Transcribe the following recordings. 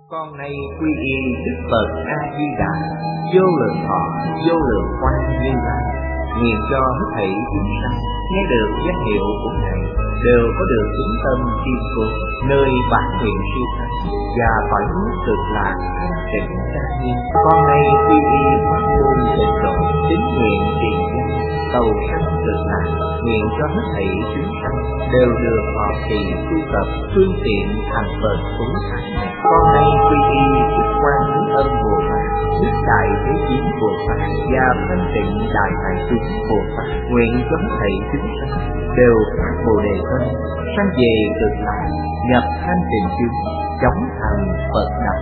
Con nay quy y Đức Phật A Di Đà, vô lượng thọ, vô lượng quang Như Lai, nguyện cho hết thảy chúng sanh nghe được danh hiệu của Ngài đều có được tính tâm kiên cố, nơi bản nguyện siêu thắng và cõi nước cực lạc thanh tịnh trang nghiêm. Con nay quy y pháp môn tịnh độ, tín nguyện trì danh cầu sanh cực lạc, nguyện cho hết thảy chúng sanh đều được thọ trì tu tập phương tiện thành Phật cúng thánh này. Con nay quy y Đức Quan Thế Âm Bồ Tát, Đức Đại Thế Chí Bồ Tát và Thanh Tịnh Đại Hải Chúng Bồ Tát, nguyện cho hết thảy chúng sanh đều phát Bồ Đề tâm, sanh về cực lạc, nhập thanh tịnh chúng, chóng thành Phật đạo.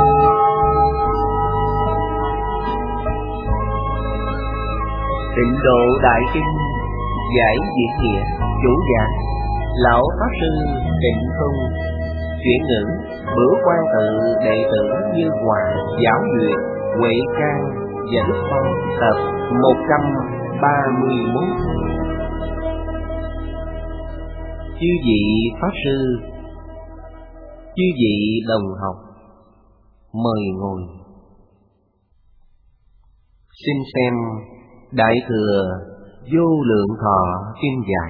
Tịnh Độ Đại Kinh giải diễn nghĩa, chủ giảng lão pháp sư Tịnh Không, chuyển ngữ Bửu Quan Tự đệ tử Như Hòa, Giáo Duyệt, Huệ Trang và Đức Phong, tập 131. Chư vị pháp sư, chư vị đồng học, mời ngồi. Xin xem Đại Thừa Vô Lượng Thọ Kinh Giải,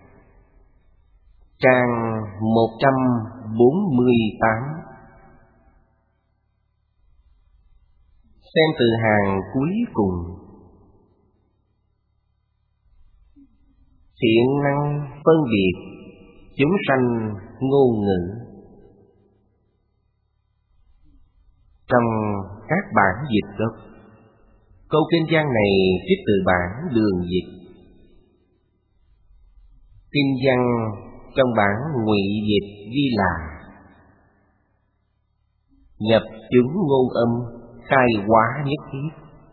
trang 148. Xem từ hàng cuối cùng. Thiện năng phân biệt chúng sanh ngôn ngữ. Trong các bản dịch gốc, câu kinh văn này trích từ bản Đường Dịch. Kinh văn trong bản Ngụy Dịch ghi là: nhập chúng ngôn âm, khai hóa nhất thiết.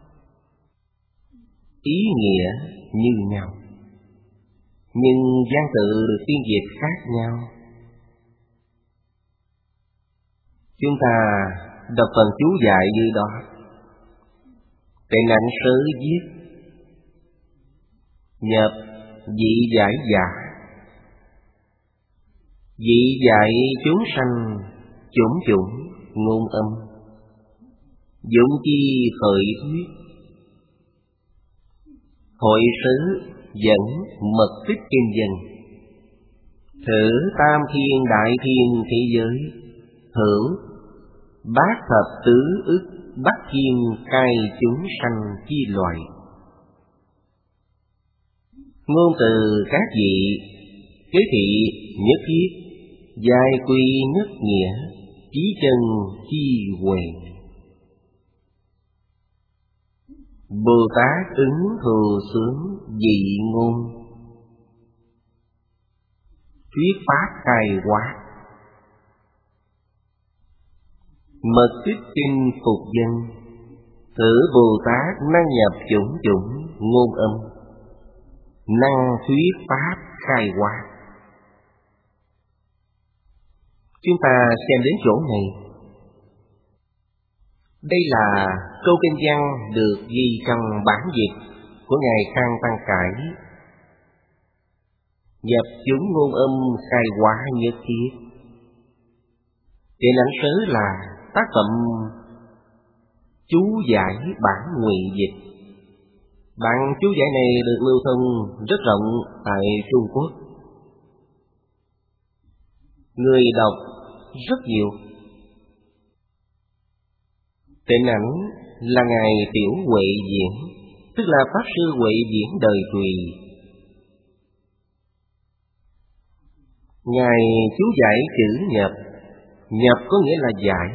Ý nghĩa như nhau, nhưng văn tự được phiên dịch khác nhau. Chúng ta đọc phần chú giải như đó. Tịnh Ảnh Sớ viết: nhập vị giải giả, vị dạy chúng sanh chủng chủng ngôn âm, dụng chi khởi thuyết. Hội sớ dẫn mật tích kinh dân, thử tam thiên đại thiên thế giới, hữu bát thập tứ ức bát thiên cai chúng sanh chi loại. Ngôn từ các vị kế thị nhất thiết, giai quy nhất nghĩa, chí chân chi huệ. Bồ Tát ứng thừa xướng dị ngôn, thuyết pháp khai hóa. Mật tích kinh phục dân, thử Bồ Tát năng nhập chủng chủng ngôn âm, năng thuyết pháp khai hóa. Chúng ta xem đến chỗ này. Đây là câu kinh văn được ghi trong bản dịch của Ngài Khang Tăng Cải. Nhập chúng ngôn âm, khai hóa nhất thiết. Tịnh Ảnh Sớ là tác phẩm chú giải bản Ngụy Dịch. Bản chú giải này được lưu thông rất rộng tại Trung Quốc. Người đọc rất nhiều. Tịnh Ảnh là Ngài Tiểu Huệ Diễn, tức là Pháp Sư Huệ Diễn đời Tùy. Ngài chú giải chữ nhập. Nhập có nghĩa là giải,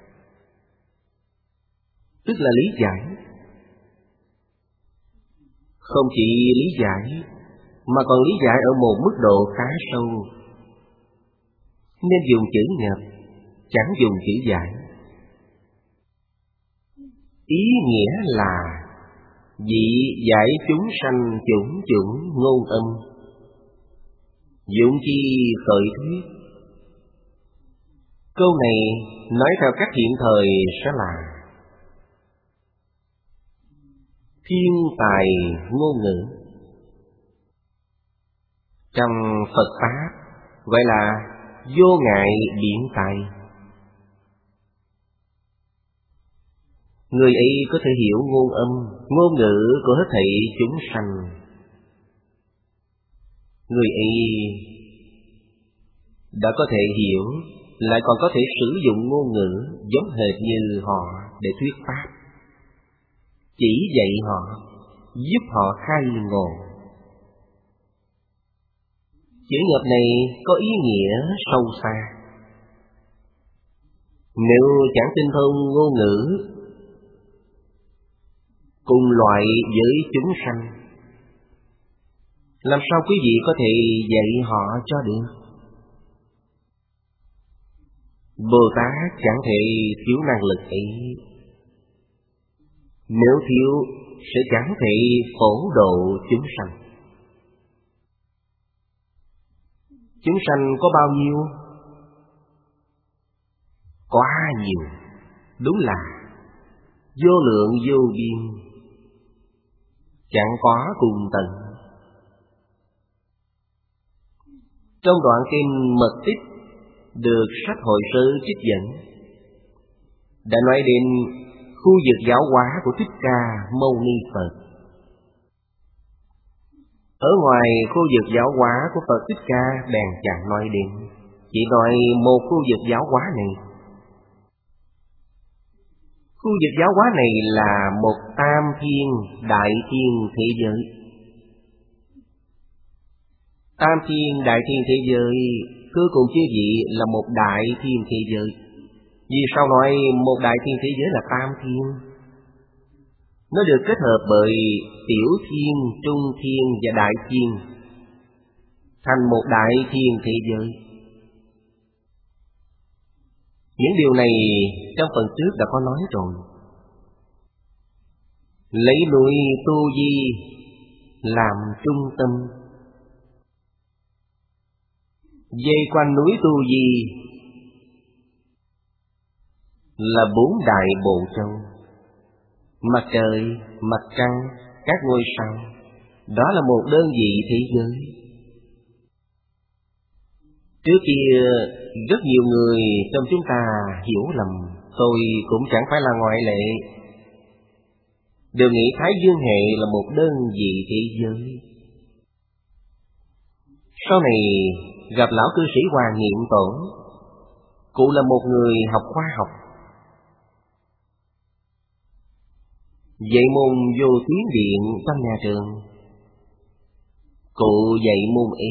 tức là lý giải. Không chỉ lý giải, mà còn lý giải ở một mức độ khá sâu, nên dùng chữ nhập, chẳng dùng chữ giải. Ý nghĩa là vị giải chúng sanh chủng chủng ngôn âm, dụng chi khởi thuyết. Câu này nói theo các hiện thời sẽ là thiên tài ngôn ngữ. Trong Phật Pháp gọi là vô ngại biện tài. Người ấy có thể hiểu ngôn âm, ngôn ngữ của hết thảy chúng sanh. Người ấy đã có thể hiểu, lại còn có thể sử dụng ngôn ngữ giống hệt như họ để thuyết pháp, chỉ dạy họ, giúp họ khai ngộ. Chữ nhập này có ý nghĩa sâu xa. Nếu chẳng tinh thông ngôn ngữ cùng loại với chúng sanh, làm sao quý vị có thể dạy họ cho được? Bồ Tát chẳng thể thiếu năng lực ấy. Nếu thiếu sẽ chẳng thể phổ độ chúng sanh. Chúng sanh có bao nhiêu? Quá nhiều, đúng là vô lượng vô biên, chẳng có cùng tận. Trong đoạn kinh Mật Tích được sách Hội Sớ trích dẫn, đã nói đến khu vực giáo hóa của Thích Ca Mâu Ni Phật. Ở ngoài khu vực giáo hóa của Phật Thích Ca bèn chẳng nói đến, chỉ nói một khu vực giáo hóa này. Khu vực giáo hóa này là một tam thiên đại thiên thế giới. Tam thiên đại thiên thế giới cuối cùng chứ gì là một đại thiên thế giới. Vì sao nói một đại thiên thế giới là tam thiên? Nó được kết hợp bởi tiểu thiên, trung thiên và đại thiên, thành một đại thiên thế giới. Những điều này trong phần trước đã có nói rồi. Lấy núi Tu Di làm trung tâm, dây quanh núi Tu Di là 4 đại bộ châu: mặt trời, mặt trăng, các ngôi sao. Đó là một đơn vị thế giới. Trước kia rất nhiều người trong chúng ta hiểu lầm, tôi cũng chẳng phải là ngoại lệ, đều nghĩ Thái Dương hệ là một đơn vị thế giới. Sau này gặp lão cư sĩ Hoàng Niệm Tổ, cụ là một người học khoa học, dạy môn vô tuyến điện trong nhà trường. Cụ dạy môn ấy,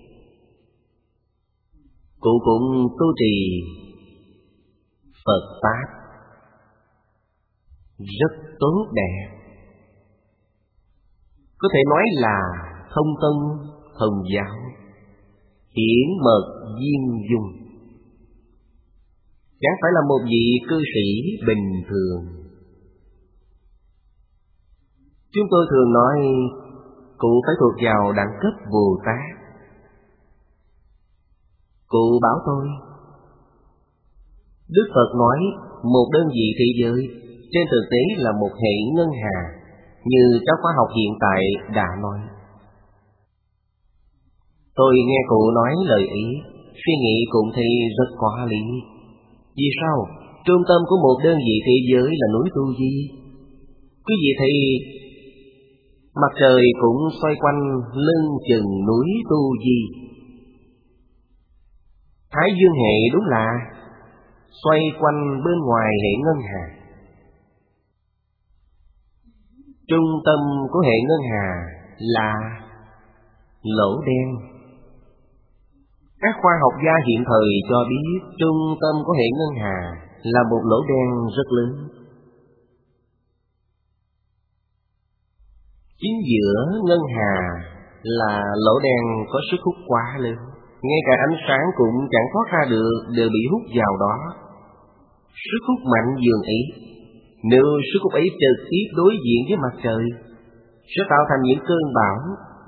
cụ cũng tu trì Phật Pháp rất tốt đẹp, có thể nói là thông tông thông giáo, hiển mật viên dung, chẳng phải là một vị cư sĩ bình thường. Chúng tôi thường nói cụ phải thuộc vào đẳng cấp Bồ Tát. Cụ bảo tôi, Đức Phật nói một đơn vị thế giới trên thực tế là một hệ ngân hà, như các khoa học hiện tại đã nói. Tôi nghe cụ nói lời ý, suy nghĩ cũng thấy rất có lý. Vì sao? Trung tâm của một đơn vị thế giới là núi Tu Di. Quý vị thấy mặt trời cũng xoay quanh lưng chừng núi Tu Di. Thái Dương hệ đúng là xoay quanh bên ngoài hệ ngân hà. Trung tâm của hệ ngân hà là lỗ đen. Các khoa học gia hiện thời cho biết trung tâm của hệ ngân hà là một lỗ đen rất lớn. Chính giữa ngân hà là lỗ đen có sức hút quá lớn, ngay cả ánh sáng cũng chẳng thoát ra được, đều bị hút vào đó. Sức hút mạnh dường ấy, nếu sức hút ấy trực tiếp đối diện với mặt trời, sẽ tạo thành những cơn bão.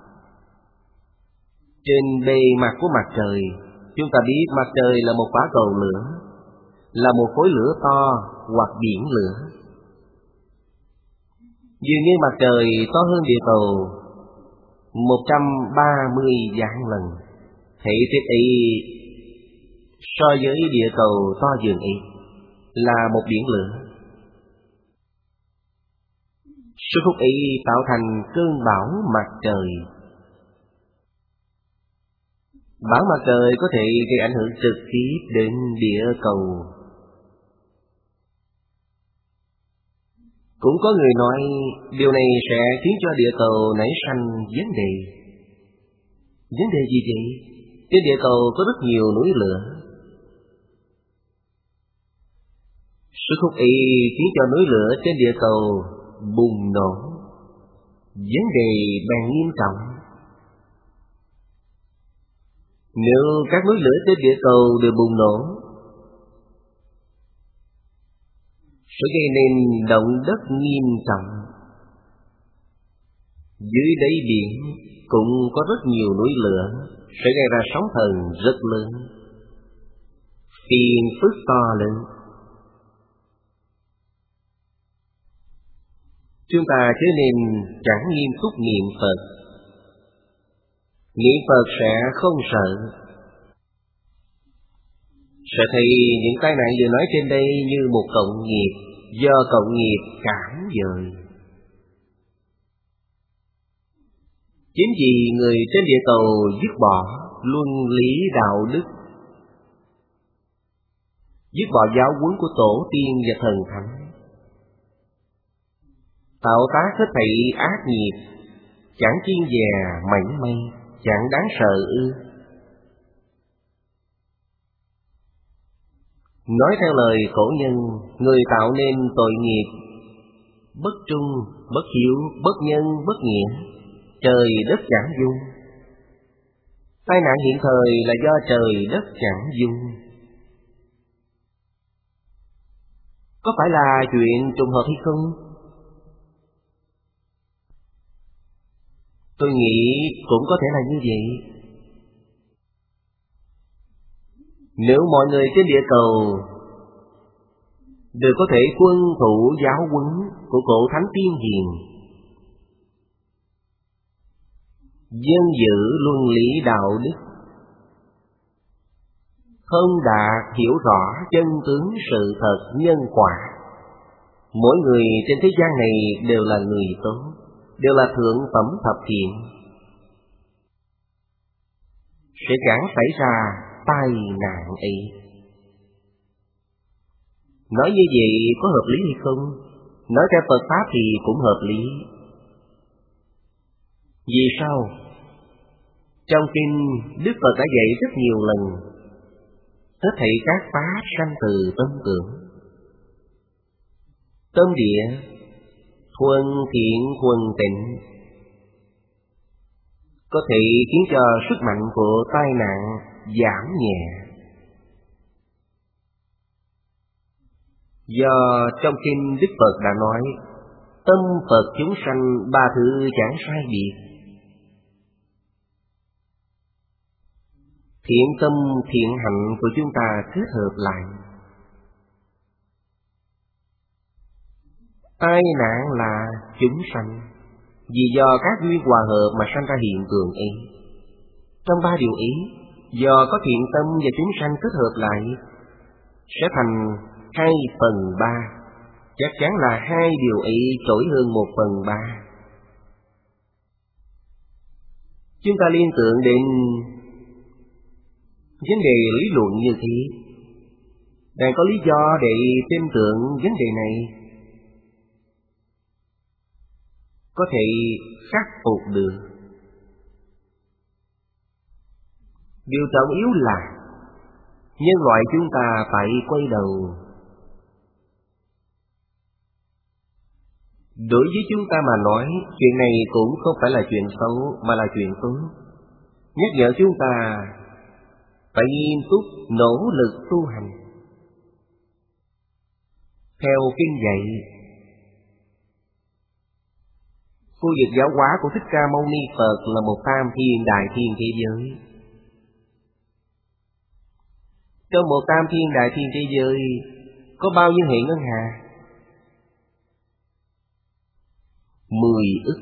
Trên bề mặt của mặt trời, chúng ta biết mặt trời là một quả cầu lửa, là một khối lửa to hoặc biển lửa. Dường như mặt trời to hơn địa cầu 130 vạn lần. Thể tích ấy so với địa cầu to dường ấy là một biển lửa. Sức hút ấy tạo thành cơn bão mặt trời. Bão mặt trời có thể gây ảnh hưởng trực tiếp đến địa cầu. Cũng có người nói điều này sẽ khiến cho địa cầu nảy sinh vấn đề. Vấn đề gì vậy? Trên địa cầu có rất nhiều núi lửa. Sức hút ấy khiến cho núi lửa trên địa cầu bùng nổ. Vấn đề bèn nghiêm trọng. Nếu các núi lửa trên địa cầu đều bùng nổ, sẽ gây nên động đất nghiêm trọng. Dưới đáy biển cũng có rất nhiều núi lửa, sẽ gây ra sóng thần rất lớn, phiền phức to lớn. Chúng ta chớ nên chẳng nghiêm túc niệm Phật. Niệm Phật sẽ không sợ. Sẽ thấy những tai nạn vừa nói trên đây như một cộng nghiệp, do cộng nghiệp cản dời. Chính vì người trên địa cầu dứt bỏ luân lý đạo đức, dứt bỏ giáo huấn của tổ tiên và thần thánh, tạo tác hết thảy ác nghiệp, chẳng kiêng dè mảy may, chẳng đáng sợ ư? Nói theo lời cổ nhân, người tạo nên tội nghiệp, bất trung, bất hiếu, bất nhân, bất nghĩa, trời đất chẳng dung. Tai nạn hiện thời là do trời đất chẳng dung. Có phải là chuyện trùng hợp hay không? Tôi nghĩ cũng có thể là như vậy. Nếu mọi người trên địa cầu đều có thể tuân thủ giáo huấn của cổ thánh tiên hiền, dân giữ luân lý đạo đức, thông đạt hiểu rõ chân tướng sự thật nhân quả, mỗi người trên thế gian này đều là người tốt, đều là thượng phẩm thập thiện, sẽ chẳng xảy ra tai nạn ấy. Nói như vậy có hợp lý hay không? Nói theo Phật Pháp thì cũng hợp lý. Vì sao? Trong kinh Đức Phật đã dạy rất nhiều lần, hết thảy các pháp sanh từ tâm tưởng. Tâm địa thuần thiện thuần tịnh, có thể khiến cho sức mạnh của tai nạn giảm nhẹ. Do trong kinh Đức Phật đã nói, tâm Phật chúng sanh ba thứ chẳng sai biệt. Thiện tâm thiện hạnh của chúng ta kết hợp lại, tai nạn là chúng sanh, vì do các duyên hòa hợp mà sanh ra hiện tượng ấy. Trong ba điều ấy, do có thiện tâm và chúng sanh kết hợp lại, sẽ thành 2/3. Chắc chắn là hai điều ấy trội hơn 1/3. Chúng ta liên tưởng đến vấn đề lý luận như thế, đang có lý do để tin tưởng vấn đề này, có thể khắc phục được. Điều trọng yếu là nhân loại chúng ta phải quay đầu. Đối với chúng ta mà nói, chuyện này cũng không phải là chuyện xấu mà là chuyện tốt. Nhắc nhở chúng ta phải nghiêm túc nỗ lực tu hành. Theo kinh dạy, khu vực giáo hóa của Thích Ca Mâu Ni Phật là một tam thiên đại thiên thế giới. Trong một tam thiên đại thiên thế giới có bao nhiêu hệ ngân hà? 10 ức.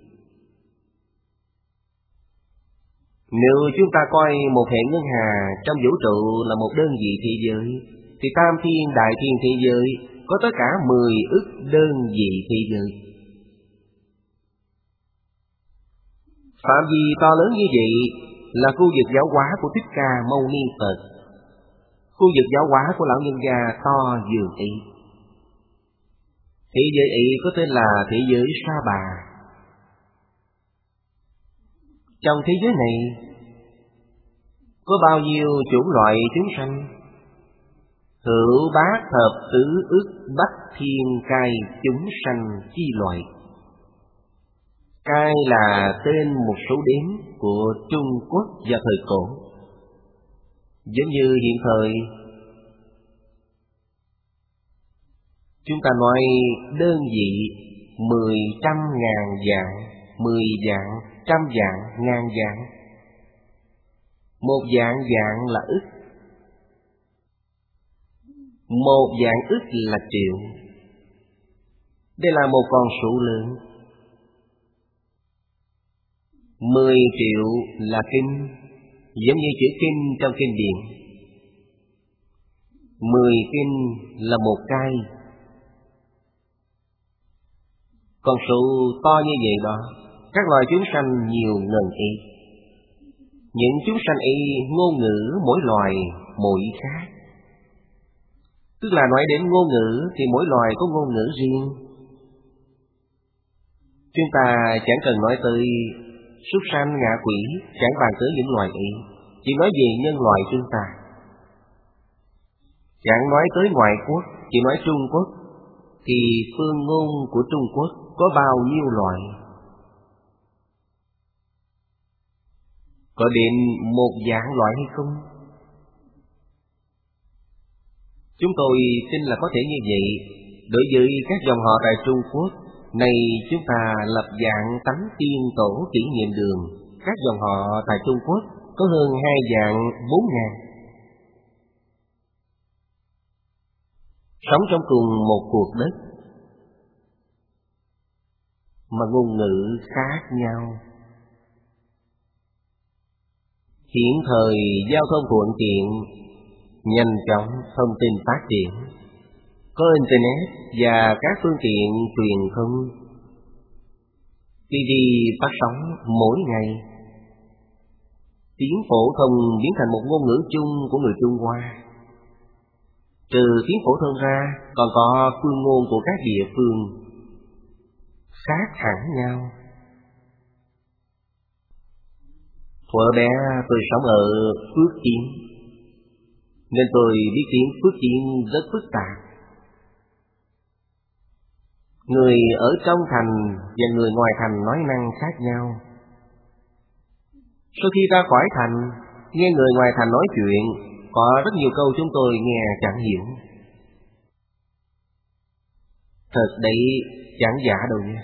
Nếu chúng ta coi một hệ ngân hà trong vũ trụ là một đơn vị thế giới, thì tam thiên đại thiên thế giới có tất cả 10 ức đơn vị thế giới. Phạm vi to lớn như vậy là khu vực giáo hóa của Thích Ca Mâu Ni Phật. Khu vực giáo hóa của lão nhân gia to dường ý. Thế giới ấy có tên là thế giới Sa Bà. Trong thế giới này có bao nhiêu chủng loại chúng sanh? Hữu bát thập tứ ức bách thiên cai chúng sanh chi loại. Cai là tên một số đếm của Trung Quốc vào thời cổ. Giống như hiện thời chúng ta nói đơn vị 10, trăm, ngàn vạn, 10 vạn, trăm vạn, ngàn vạn. Một vạn vạn là ức. Một vạn ức là triệu. Đây là một con số lớn. 10 triệu là kinh, giống như chữ kinh trong kinh điển. 10 kinh là một cai. Con số to như vậy đó, các loài chúng sanh nhiều ngần ý. Những chúng sanh ấy ngôn ngữ mỗi loài mỗi khác. Tức là nói đến ngôn ngữ thì mỗi loài có ngôn ngữ riêng. Chúng ta chẳng cần nói tới súc sanh ngạ quỷ, chẳng bàn tới những loài ấy, chỉ nói về nhân loại chúng ta. Chẳng nói tới ngoại quốc, chỉ nói Trung Quốc, thì phương ngôn của Trung Quốc có bao nhiêu loại? Có đến 1,000,000 loại hay không? Chúng tôi tin là có thể như vậy. Đối với các dòng họ tại Trung Quốc, này chúng ta lập dạng tánh tiên tổ kỷ niệm đường. Các dòng họ tại Trung Quốc có hơn 2,4,000. Sống trong cùng một cuộc đất mà ngôn ngữ khác nhau. Hiện thời giao thông thuận tiện, nhanh chóng thông tin phát triển, có Internet và các phương tiện truyền thông. TV phát sóng mỗi ngày. Tiếng phổ thông biến thành một ngôn ngữ chung của người Trung Hoa. Trừ tiếng phổ thông ra, còn có phương ngôn của các địa phương khác hẳn nhau. Thuở bé tôi sống ở Phước Kiến, nên tôi biết tiếng Phước Kiến rất phức tạp. Người ở trong thành và người ngoài thành nói năng khác nhau. Sau khi ra khỏi thành, nghe người ngoài thành nói chuyện, có rất nhiều câu chúng tôi nghe chẳng hiểu. Thật đấy chẳng giả đâu nha.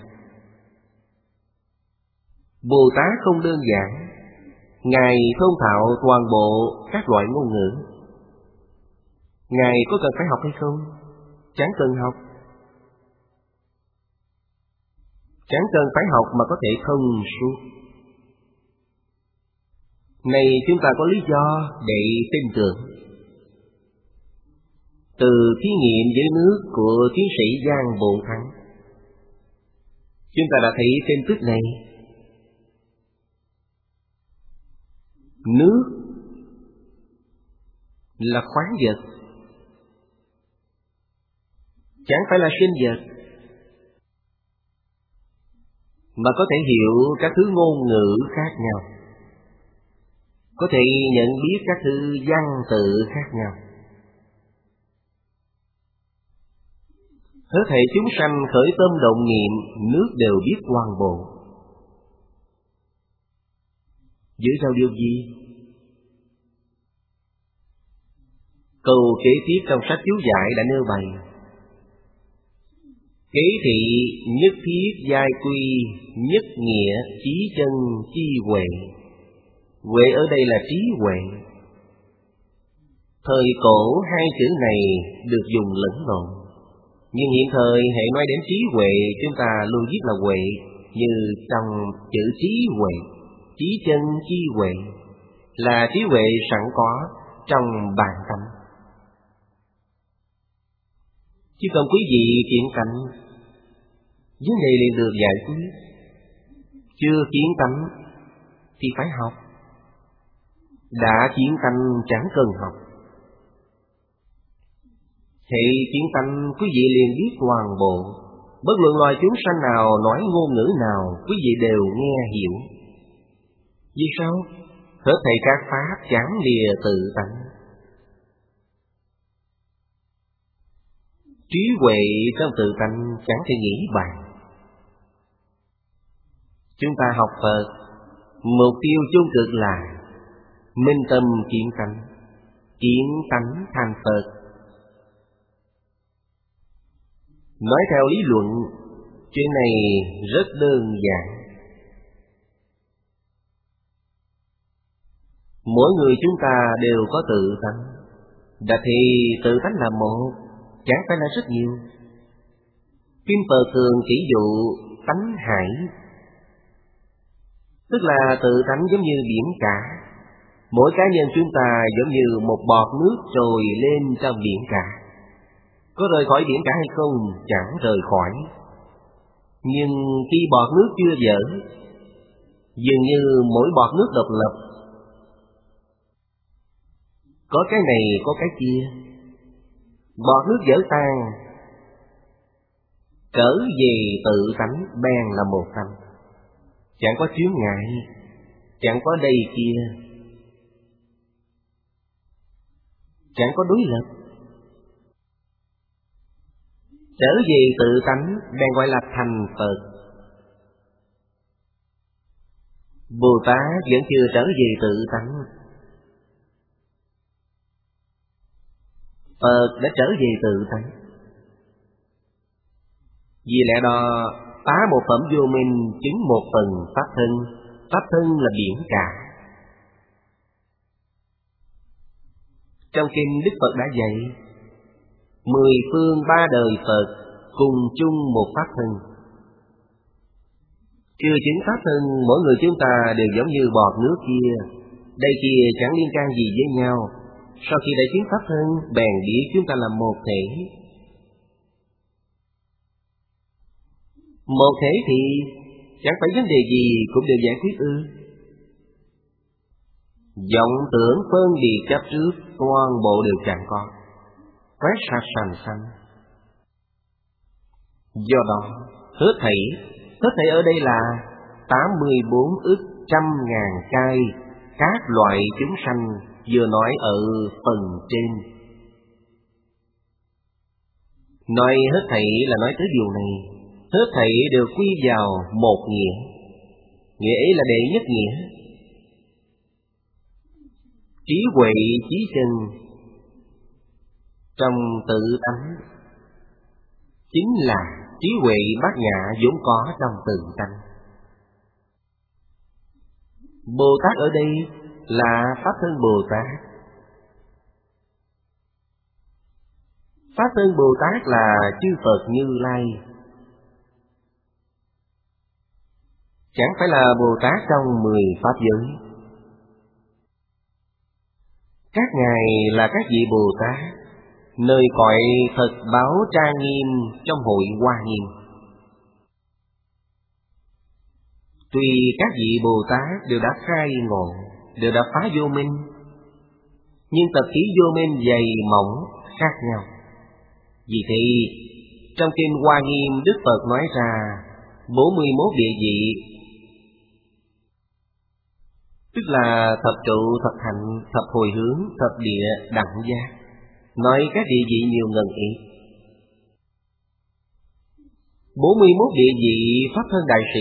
Bồ Tát không đơn giản. Ngài thông thạo toàn bộ các loại ngôn ngữ. Ngài có cần phải học hay không? Chẳng cần học. Chẳng cần phải học mà có thể thông suốt. Này chúng ta có lý do để tin tưởng. Từ thí nghiệm dưới nước của tiến sĩ Giang Bộn Thắng, chúng ta đã thấy tin tức này. Nước là khoáng vật, chẳng phải là sinh vật, mà có thể hiểu các thứ ngôn ngữ khác nhau, có thể nhận biết các thứ văn tự khác nhau. Hết thảy chúng sanh khởi tâm động niệm, nước đều biết toàn bộ. Dựa vào điều gì? Câu kế tiếp trong sách chú giải đã nêu bày. Kế thị nhất thiết giai quy, nhất nghĩa trí chân chi huệ. Huệ ở đây là trí huệ. Thời cổ hai chữ này được dùng lẫn lộn, nhưng hiện thời hệ nói đến trí huệ, chúng ta luôn viết là huệ, như trong chữ trí huệ. Trí chân chi huệ là trí huệ sẵn có trong bản tánh. Chứ còn quý vị kiện tánh, vấn đề liền được giải quyết. Chưa kiến tánh thì phải học. Đã kiến tánh chẳng cần học. Hệ kiến tánh quý vị liền biết toàn bộ. Bất luận loài chúng sanh nào nói ngôn ngữ nào, quý vị đều nghe hiểu. Vì sao? Hết thảy các pháp chẳng lìa tự tánh. Trí huệ trong tự tánh chẳng thể nghĩ bàn. Chúng ta học Phật, mục tiêu chung cực là minh tâm kiến tánh thành Phật. Nói theo lý luận, chuyện này rất đơn giản. Mỗi người chúng ta đều có tự tánh. Đã thì tự tánh là một, chẳng phải là rất nhiều. Kinh Phật thường chỉ dụ tánh hải, tức là tự tánh giống như biển cả. Mỗi cá nhân chúng ta giống như một bọt nước trồi lên trong biển cả. Có rời khỏi biển cả hay không? Chẳng rời khỏi. Nhưng khi bọt nước chưa dở, dường như mỗi bọt nước độc lập. Có cái này, có cái kia. Bọt nước dở tan, trở về tự tánh bèn là một tâm. Chẳng có chướng ngại, chẳng có đây kia, chẳng có đối lập. Trở về tự tánh bèn gọi là thành Phật. Bồ Tát vẫn chưa trở về tự tánh. Phật đã trở về tự tánh. Vì lẽ đó, tá một phẩm vô minh, chứng một phần pháp thân. Pháp thân là biển cả. Trong kinh Đức Phật đã dạy, 10 phương 3 đời Phật cùng chung một pháp thân. Chưa chứng pháp thân, mỗi người chúng ta đều giống như bọt nước kia. Đây kia chẳng liên can gì với nhau. Sau khi đã chứng pháp thân, bèn biết chúng ta là một thể. Một thể thì chẳng phải vấn đề gì cũng đều giải quyết ư? Vọng tưởng phân biệt chấp trước toàn bộ đều chẳng có, quét sạch sành xanh. Do đó, hết thảy ở đây là 84 ức trăm ngàn cai các loại chúng sanh vừa nói ở phần trên. Nói hết thảy là nói tới điều này. Hết thảy đều quy vào một nghĩa. Nghĩa ấy là đệ nhất nghĩa. Trí huệ chí chân trong tự tánh chính là trí huệ bát nhã vốn có trong tự tánh. Bồ Tát ở đây là Pháp thân Bồ Tát. Pháp thân Bồ Tát là chư Phật Như Lai. Chẳng phải là Bồ Tát trong 10 Pháp giới. Các ngài là các vị Bồ Tát, nơi cõi thật báo trang nghiêm trong hội Hoa Nghiêm. Tuy các vị Bồ Tát đều đã khai ngộ, đều đã phá vô minh, nhưng tập khí vô minh dày mỏng khác nhau. Vì thế, trong kinh Hoa Nghiêm Đức Phật nói ra 41 địa vị, tức là thập trụ, thập hạnh, thập hồi hướng, thập địa, đẳng giác. Nói các địa vị nhiều ngần ý. 41 địa vị Pháp thân đại sĩ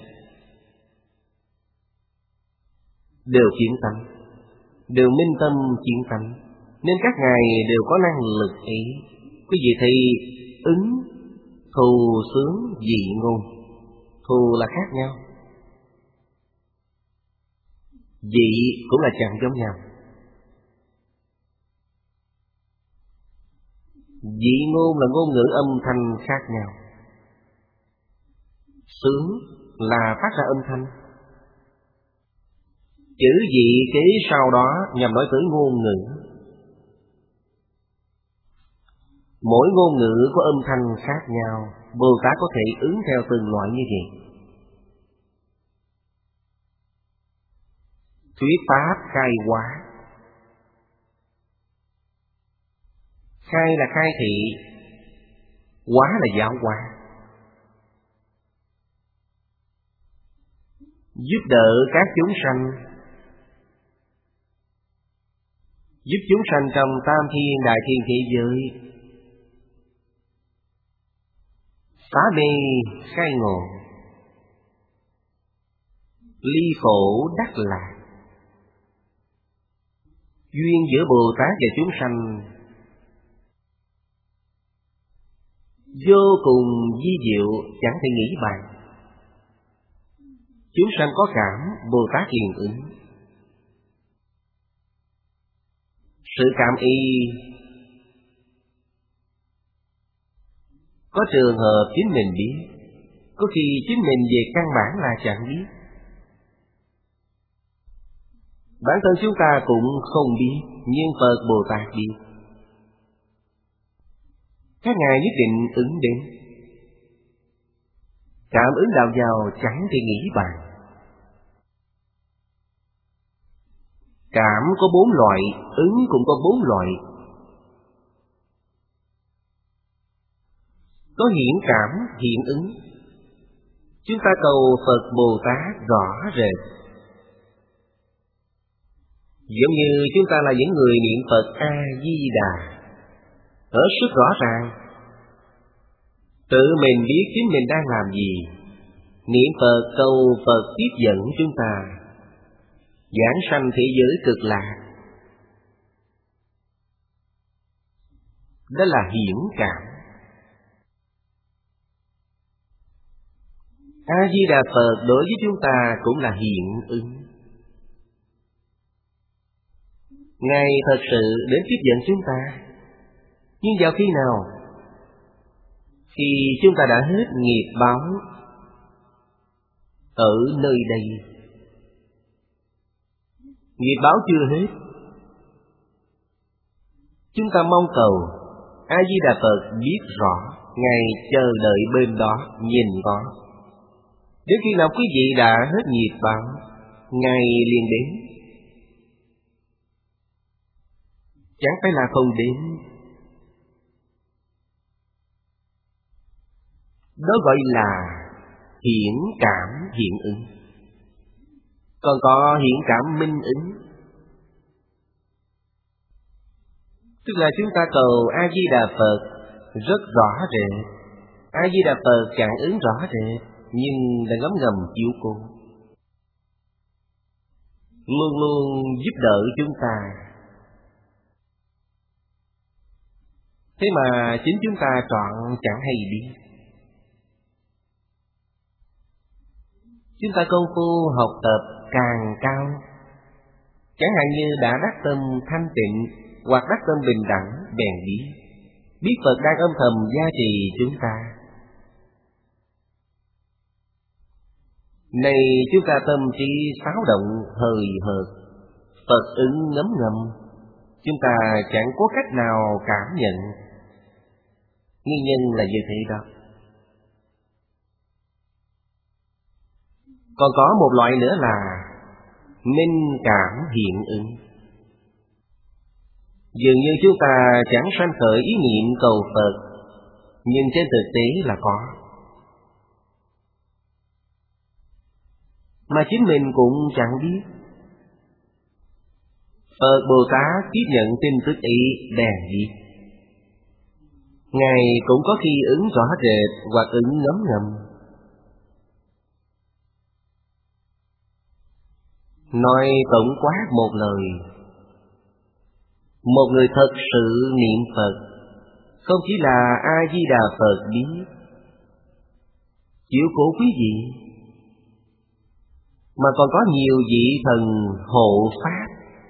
đều kiến tánh, đều minh tâm kiến tánh, nên các ngài đều có năng lực ý. Quý vị thấy ứng, thù, xướng, dị, ngôn. Thù là khác nhau, dị cũng là chẳng giống nhau. Dị ngôn là ngôn ngữ âm thanh khác nhau. Xướng là phát ra âm thanh. Chữ dị kế sau đó nhằm nói tới ngôn ngữ. Mỗi ngôn ngữ có âm thanh khác nhau. Bồ Tát có thể ứng theo từng loại như vậy. thuyết pháp khai hóa. Khai là khai thị, hóa là giáo hóa. Giúp đỡ các chúng sanh, giúp chúng sanh trong tam thiên đại thiên thế giới phá mê khai ngộ, ly khổ đắc lạc. Duyên giữa Bồ Tát và chúng sanh vô cùng vi diệu, chẳng thể nghĩ bàn. Chúng sanh có cảm, Bồ Tát liền ứng. Sự cảm y có trường hợp chính mình biết, có khi chính mình về căn bản là chẳng biết. Bản thân chúng ta cũng không biết, nhưng Phật Bồ Tát biết. Các ngài nhất định ứng đến. Cảm ứng đạo vào chẳng thể nghĩ bàn. Cảm có 4 loại, ứng cũng có 4 loại. Có hiển cảm, hiện ứng. Chúng ta cầu Phật Bồ Tát rõ rệt. Giống như chúng ta là những người niệm Phật A-di-đà, hết sức rõ ràng. Tự mình biết chính mình đang làm gì. Niệm Phật cầu Phật tiếp dẫn chúng ta giảng sanh thế giới cực lạc. Đó là hiển cảm. A-di-đà Phật đối với chúng ta cũng là hiện ứng. Ngài thật sự đến tiếp dẫn chúng ta. Nhưng vào khi nào? Khi chúng ta đã hết nghiệp báo ở nơi đây. Nghiệp báo chưa hết, chúng ta mong cầu A-di-đà Phật biết rõ. Ngài chờ đợi bên đó, nhìn đó. Đến khi nào quý vị đã hết nghiệp báo, Ngài liền đến. Chẳng phải là không đến. Đó gọi là hiển cảm hiện ứng. Còn có hiển cảm minh ứng. Tức là chúng ta cầu A-di-đà Phật rất rõ rệt. A-di-đà Phật chẳng ứng rõ rệt, nhưng đã ngấm ngầm chiếu cố, luôn luôn giúp đỡ chúng ta. Thế mà chính chúng ta chọn chẳng hay biết. Chúng ta công phu học tập càng cao, chẳng hạn như đã đắc tâm thanh tịnh hoặc đắc tâm bình đẳng, bèn biết Phật đang âm thầm gia trì chúng ta. Này chúng ta tâm trí xáo động hời hợt, Phật ứng ngấm ngầm, chúng ta chẳng có cách nào cảm nhận. Nguyên nhân là như thế đó. Còn có một loại nữa là minh cảm hiện ứng. Dường như chúng ta chẳng sanh khởi ý niệm cầu Phật, nhưng trên thực tế là có. Mà chính mình cũng chẳng biết. Phật Bồ Tát tiếp nhận tin tức ý bèn biết. Ngài cũng có khi ứng rõ rệt hoặc ứng ngấm ngầm. Nói tổng quát một lời, một người thật sự niệm Phật, không chỉ là A-di-đà Phật biết, chiếu cố quý vị, mà còn có nhiều vị thần hộ pháp,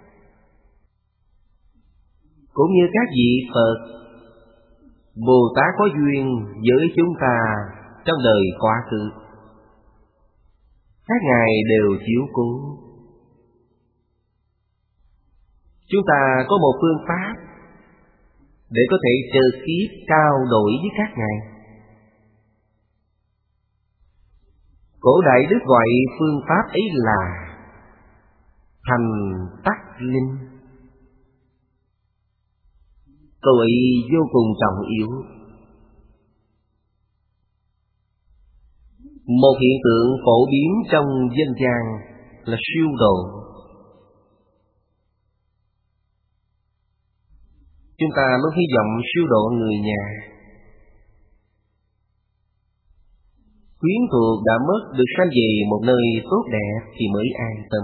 cũng như các vị Phật, Bồ Tát có duyên với chúng ta trong đời quá khứ. Các ngài đều chiếu cố. Chúng ta có một phương pháp để có thể trực tiếp trao đổi với các ngài. Cổ Đại Đức gọi phương pháp ấy là thành tắc linh. Câu ấy vô cùng trọng yếu. Một hiện tượng phổ biến trong dân gian là siêu độ. Chúng ta luôn hy vọng siêu độ người nhà. Quyến thuộc đã mất được sanh về một nơi tốt đẹp thì mới an tâm.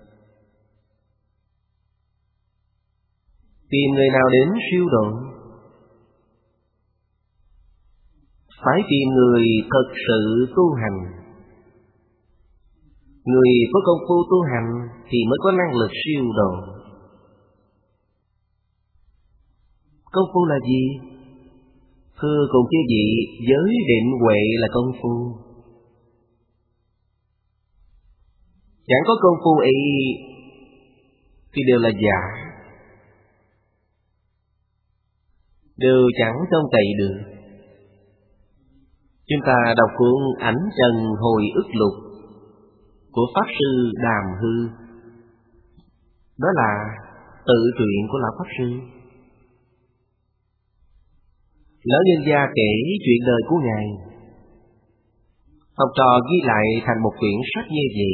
Tìm người nào đến siêu độ? Phải tìm người thật sự tu hành. Người có công phu tu hành thì mới có năng lực siêu độ. Công phu là gì? Thưa cùng quý vị, giới định huệ là công phu. Chẳng có công phu ấy thì đều là giả, đều chẳng trông cậy được. Chúng ta đọc cuốn Ảnh Trần Hồi Ức Lục của Pháp Sư Đàm Hư. Đó là tự truyện của Lão Pháp Sư. Lão nhân gia kể chuyện đời của Ngài. Học trò ghi lại thành một quyển sách như vậy.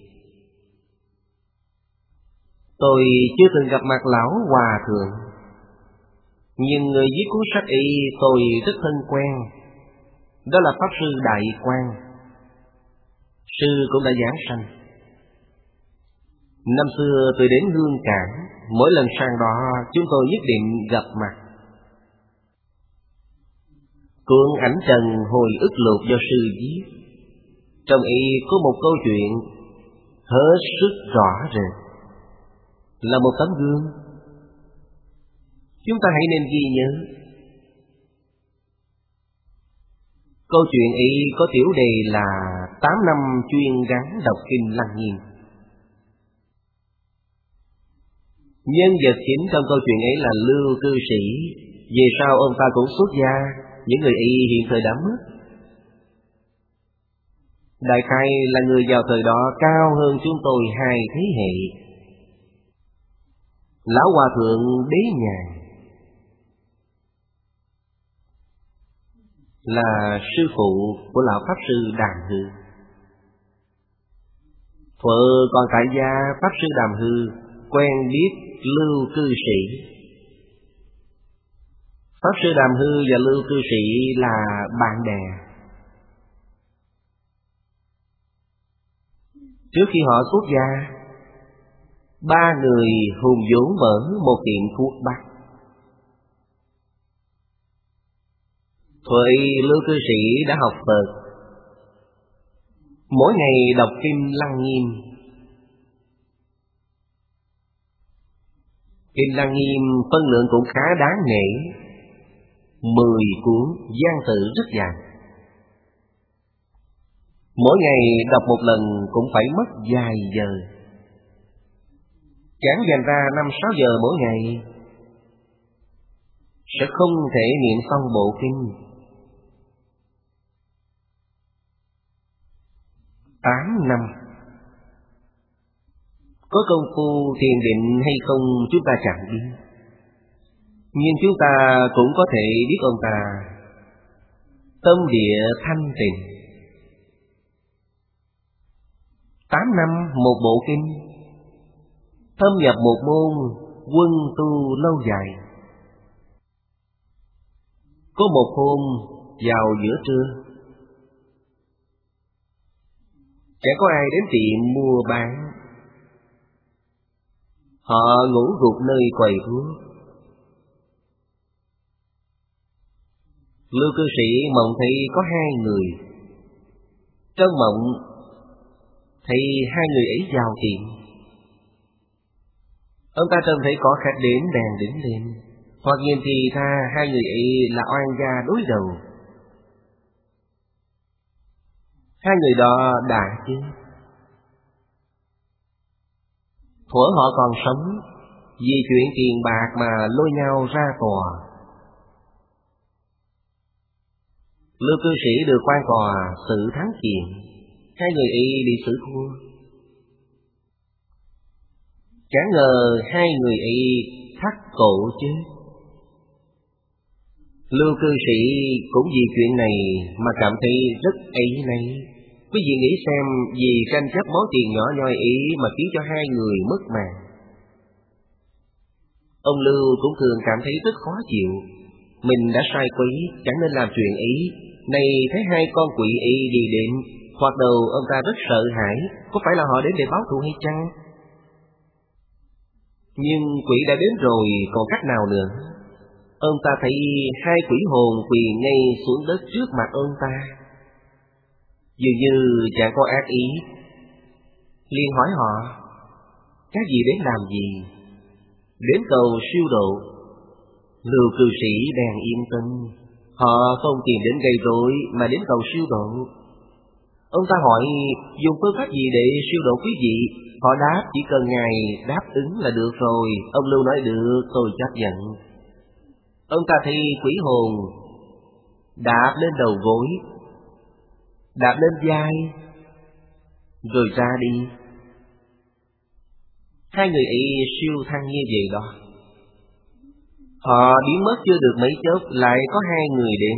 Tôi chưa từng gặp mặt Lão Hòa Thượng, nhưng người viết cuốn sách ấy tôi rất thân quen. Đó là Pháp Sư Đại Quang. Sư cũng đã giảng sanh. Năm xưa tôi đến Hương Cảng, mỗi lần sang đó chúng tôi nhất định gặp mặt. Cuốn Ảnh Trần Hồi Ức Lục do sư viết, trong ấy có một câu chuyện hết sức rõ rệt, là một tấm gương. Chúng ta hãy nên ghi nhớ. Câu chuyện ấy có tiểu đề là 8 năm chuyên gắn đọc kinh Lăng Nghiêm. Nhân vật chính trong câu chuyện ấy là Lưu Cư Sĩ. Về sau ông ta cũng xuất gia. Những người ấy hiện thời đã mất. Đại khái là người vào thời đó cao hơn chúng tôi 2 thế hệ. Lão Hòa Thượng Đế Nhàn là sư phụ của Lão Pháp Sư Đàm Hư. Thuở còn tại gia, Pháp Sư Đàm Hư quen biết Lưu Cư Sĩ. Pháp Sư Đàm Hư và Lưu Cư Sĩ là bạn bè. Trước khi họ xuất gia, 3 người hùng vốn mở một tiệm thuốc bắc. Thời Lưu Cư Sĩ đã học Phật, mỗi ngày đọc kinh Lăng Nghiêm. Kinh Lăng Nghiêm phân lượng cũng khá đáng nể, 10 cuốn, văn tự rất dài. Mỗi ngày đọc một lần cũng phải mất vài giờ. Chẳng dành ra 5-6 giờ mỗi ngày sẽ không thể niệm xong bộ kinh. 8 năm. Có công phu thiền định hay không chúng ta chẳng biết, nhưng chúng ta cũng có thể biết ông ta tâm địa thanh tịnh. 8 năm một bộ kinh, thâm nhập một môn, quân tu lâu dài. Có một hôm vào giữa trưa, chẳng có ai đến tiệm mua bán. Họ ngủ gục nơi quầy thuốc. Lưu Cư Sĩ mộng thấy có 2 người. Trong mộng thấy 2 người ấy vào tiệm. Ông ta trông thấy có khách đến bèn đứng lên, hoặc nhìn thì tha 2 người ấy là oan gia đối đầu. 2 người đó đã chết. Thuở họ còn sống, vì chuyện tiền bạc mà lôi nhau ra tòa. Lưu Cư Sĩ được quan tòa xử thắng kiện, 2 người ấy bị xử thua. Chẳng ngờ hai người ấy thắt cổ chết. Lưu cư sĩ cũng vì chuyện này mà cảm thấy rất áy náy. Quý vị nghĩ xem, vì tranh chấp món tiền nhỏ nhoi ấy mà khiến cho hai người mất mạng. Ông Lưu cũng thường cảm thấy rất khó chịu. Mình đã sai quấy, chẳng nên làm chuyện ấy. Này thấy hai con quỷ ấy đi đến, thoạt đầu ông ta rất sợ hãi. Có phải là họ đến để báo thù hay chăng? Nhưng quỷ đã đến rồi, còn cách nào nữa? Ông ta thấy hai quỷ hồn quỳ ngay xuống đất trước mặt ông ta, dường như chẳng có ác ý. Liền hỏi họ, các vị đến làm gì? Đến cầu siêu độ. Lưu cư sĩ bèn yên tâm, họ không tìm đến gây rối mà đến cầu siêu độ. Ông ta hỏi dùng phương pháp gì để siêu độ quý vị. Họ đáp chỉ cần ngài đáp ứng là được rồi. Ông Lưu nói được, tôi chấp nhận. Ông ta thấy quỷ hồn đạp lên đầu gối, đạp lên vai, rồi ra đi. Hai người ấy siêu thăng như vậy đó. Họ biến mất chưa được mấy chốc, lại có hai người đến.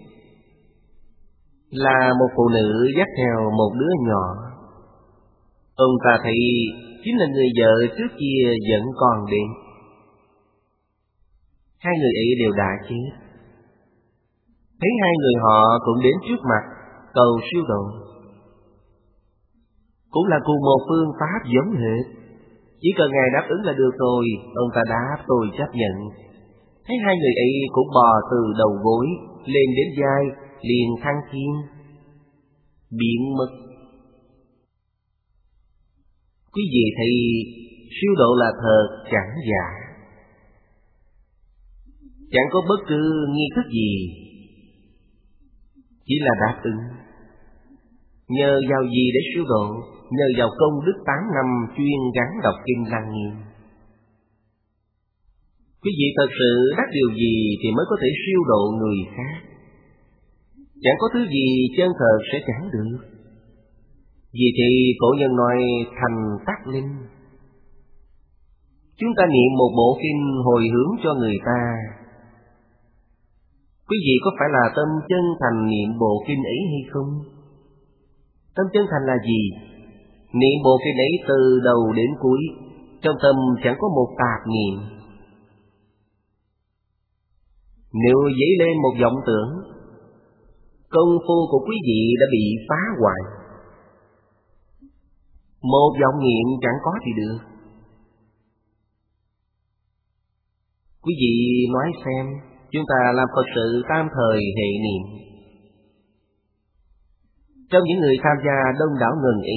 Là một phụ nữ dắt theo một đứa nhỏ. Ông ta thấy chính là người vợ trước kia vẫn còn đến. Hai người ấy đều đã chết. Thấy hai người họ cũng đến trước mặt cầu siêu độ. Cũng là cùng một phương pháp giống hệt. Chỉ cần ngài đáp ứng là được rồi. Ông ta đáp tôi chấp nhận. Thấy hai người ấy cũng bò từ đầu gối lên đến vai, liền thăng thiên, biến mất. Quý vị thấy siêu độ là thật chẳng giả. Chẳng có bất cứ nghi thức gì, chỉ là đáp ứng. Nhờ vào gì để siêu độ? Nhờ vào công đức 8 năm chuyên gắn đọc kinh Lăng Nghiêm. Quý vị thật sự đắc điều gì thì mới có thể siêu độ người khác. Chẳng có thứ gì chân thật sẽ chẳng được. Vì thì cổ nhân nói thành tác linh. Chúng ta niệm một bộ kinh hồi hướng cho người ta. Quý vị có phải là tâm chân thành niệm bộ kinh ấy hay không? Tâm chân thành là gì? Niệm bộ kinh ấy từ đầu đến cuối, trong tâm chẳng có một tạp niệm. Nếu dấy lên một vọng tưởng, công phu của quý vị đã bị phá hoại. Một vọng niệm chẳng có thì được. Quý vị nói xem, chúng ta làm Phật sự tam thời hệ niệm. Trong những người tham gia đông đảo ngần ấy,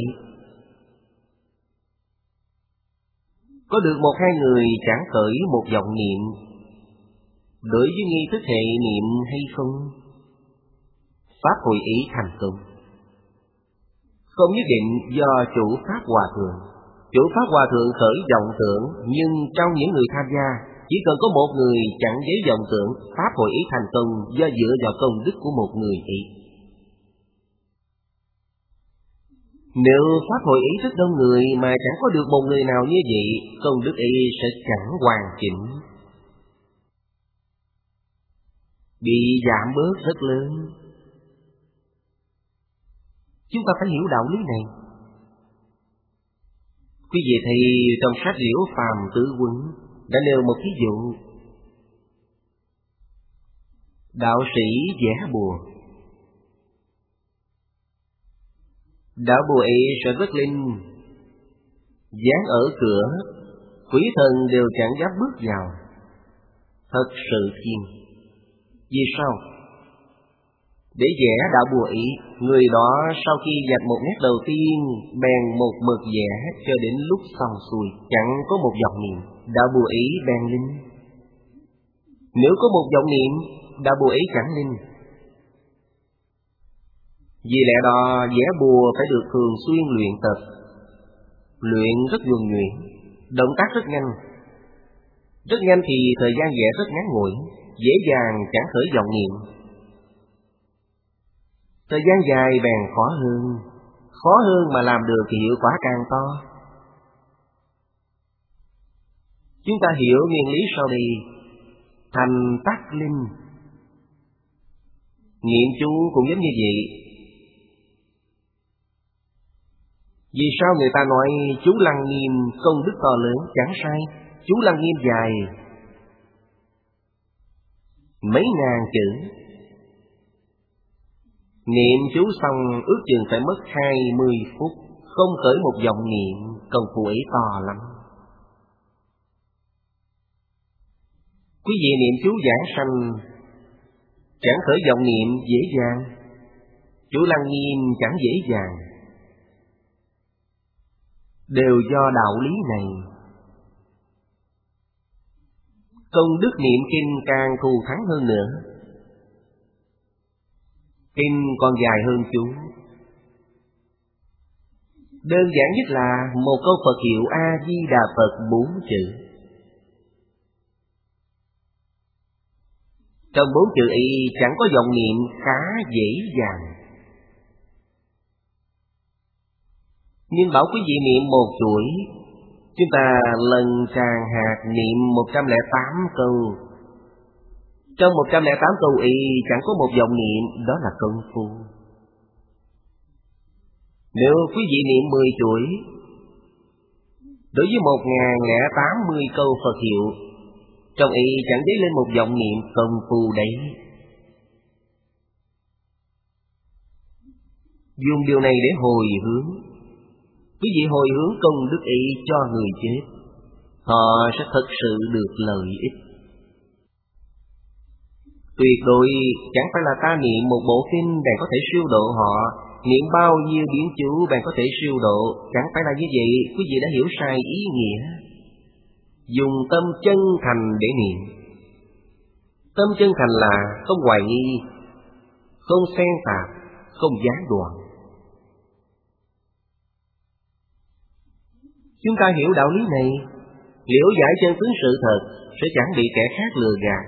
có được một hai người chẳng khởi một vọng niệm đối với nghi thức hệ niệm hay không? Pháp hội ý thành công không nhất định do chủ Pháp Hòa Thượng. Chủ Pháp Hòa Thượng khởi vọng tưởng, nhưng trong những người tham gia, chỉ cần có một người chẳng giấy vọng tưởng, Pháp hội ý thành công do dựa vào công đức của một người ấy. Nếu Pháp hội ý rất đông người mà chẳng có được một người nào như vậy, công đức ấy sẽ chẳng hoàn chỉnh, bị giảm bớt rất lớn. Chúng ta phải hiểu đạo lý này. Quý vị thấy trong sách Liễu Phàm Tứ Quân đã nêu một ví dụ. Đạo sĩ vẽ bùa. Đạo bùa ấy sẽ rất linh, dán ở cửa, quỷ thần đều chẳng dám bước vào. Thật sự khiêm. Vì sao? Để vẽ đạo bùa ý, người đó sau khi vạch một nét đầu tiên, bèn một mực vẽ cho đến lúc xong xuôi, chẳng có một vọng niệm, đạo bùa ý bèn linh. Nếu có một vọng niệm, đạo bùa ý chẳng linh. Vì lẽ đó vẽ bùa phải được thường xuyên luyện tập, luyện rất nhuần nhuyễn, động tác rất nhanh. Rất nhanh thì thời gian vẽ rất ngắn ngủi, dễ dàng chẳng khởi vọng niệm. Thời gian dài bèn khó hơn mà làm được thì hiệu quả càng to. Chúng ta hiểu nguyên lý sau đây. Thành tác linh. Niệm chú cũng giống như vậy. Vì sao người ta nói chú Lăng Nghiêm công đức to lớn? Chẳng sai. Chú Lăng Nghiêm dài mấy ngàn chữ. Niệm chú xong ước chừng phải mất 20 phút. Không khởi một vọng niệm, công phu ấy to lắm. Quý vị niệm chú giảng sanh, chẳng khởi vọng niệm dễ dàng. Chú Lăng Nghiêm chẳng dễ dàng. Đều do đạo lý này. Công đức niệm kinh càng thù thắng hơn nữa. Kinh còn dài hơn chú. Đơn giản nhất là một câu Phật hiệu A-di-đà Phật 4 chữ. Trong 4 chữ ấy chẳng có vọng niệm khá dễ dàng. Nhưng bảo quý vị niệm một chuỗi, chúng ta lần tràng hạt niệm 108 câu. Trong 108 câu ấy chẳng có một vọng niệm, đó là công phu. Nếu quý vị niệm 10 chuỗi, đối với 1080 câu Phật hiệu, trong ấy chẳng dấy lên một vọng niệm, công phu đấy. Dùng điều này để hồi hướng. Quý vị hồi hướng công đức ấy cho người chết, họ sẽ thật sự được lợi ích. Tuyệt đối chẳng phải là ta niệm một bộ kinh bèn có thể siêu độ họ, niệm bao nhiêu biến chú bèn có thể siêu độ. Chẳng phải là như vậy, quý vị đã hiểu sai ý nghĩa. Dùng tâm chân thành để niệm. Tâm chân thành là không hoài nghi, không xen tạp, không gián đoạn. Chúng ta hiểu đạo lý này, liễu giải chân tướng sự thật, sẽ chẳng bị kẻ khác lừa gạt.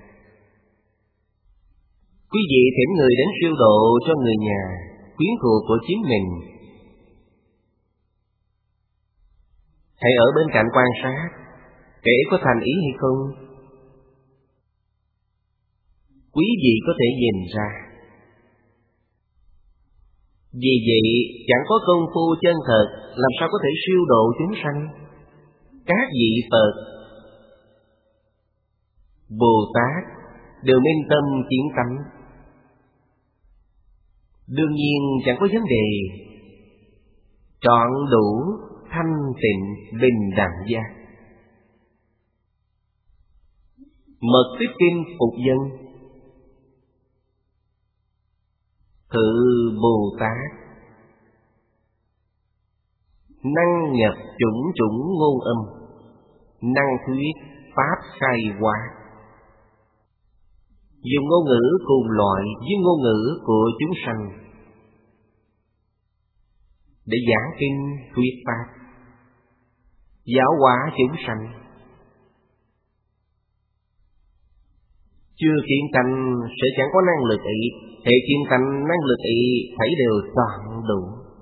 Quý vị thỉnh người đến siêu độ cho người nhà, quyến thuộc của chính mình. Hãy ở bên cạnh quan sát, kẻ có thành ý hay không. Quý vị có thể nhìn ra. Vì vậy, chẳng có công phu chân thật, làm sao có thể siêu độ chúng sanh? Các vị Phật, Bồ Tát đều minh tâm kiến tánh. Đương nhiên chẳng có vấn đề. Trọn đủ, thanh tịnh, bình đẳng giác. Mật tích kinh phục dân. Thự Bồ Tát năng nhập chủng chủng ngôn âm, năng thuyết pháp khai hóa. Dùng ngôn ngữ cùng loại với ngôn ngữ của chúng sanh để giảng kinh thuyết pháp, giáo hóa chúng sanh. Chưa kiến tánh sẽ chẳng có năng lực ấy, hệ kiến tánh năng lực ấy thấy đều toàn đủ.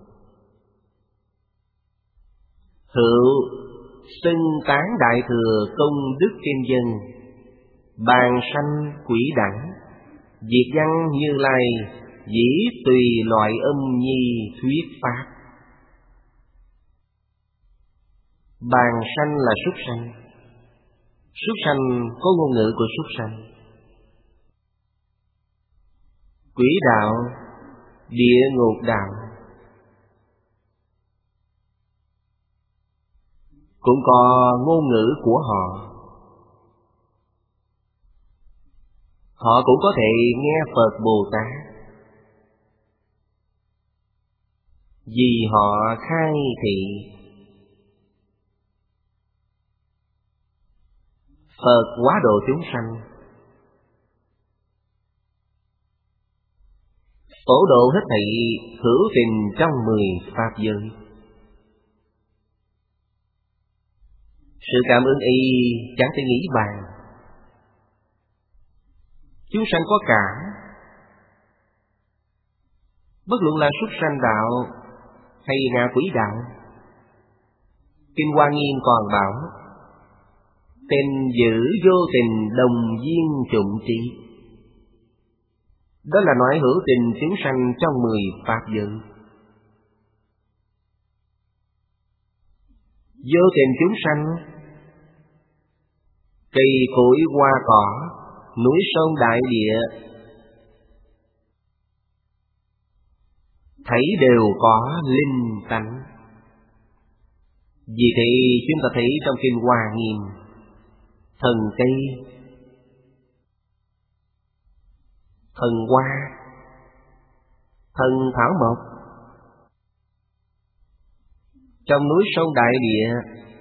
Hữu xưng tán đại thừa công đức kinh dân, bàn sanh quỷ đẳng, diệt văn Như Lai, dĩ tùy loại âm nhi thuyết pháp. Bàn sanh là súc sanh. Súc sanh có ngôn ngữ của súc sanh. Quỷ đạo, địa ngục đạo cũng có ngôn ngữ của họ. Họ cũng có thể nghe Phật Bồ Tát, vì họ khai thị. Phật hóa độ chúng sanh, phổ độ hết thảy hữu tình trong 10 pháp giới. Sự cảm ứng y chẳng thể nghĩ bàn. Chúng sanh có cảm, bất luận là súc sanh đạo hay ngạ quỷ đạo. Kinh Hoa Nghiêm còn bảo, Tình dữ vô tình đồng duyên chủng trí. Đó là nói hữu tình chúng sanh trong 10 pháp giới. Vô tình chúng sanh, cây cối hoa cỏ, núi sông đại địa, thấy đều có linh tánh. Vì thế chúng ta thấy trong kinh Hoa Nghiêm, thần cây, thần hoa, thần thảo mộc, trong núi sông đại địa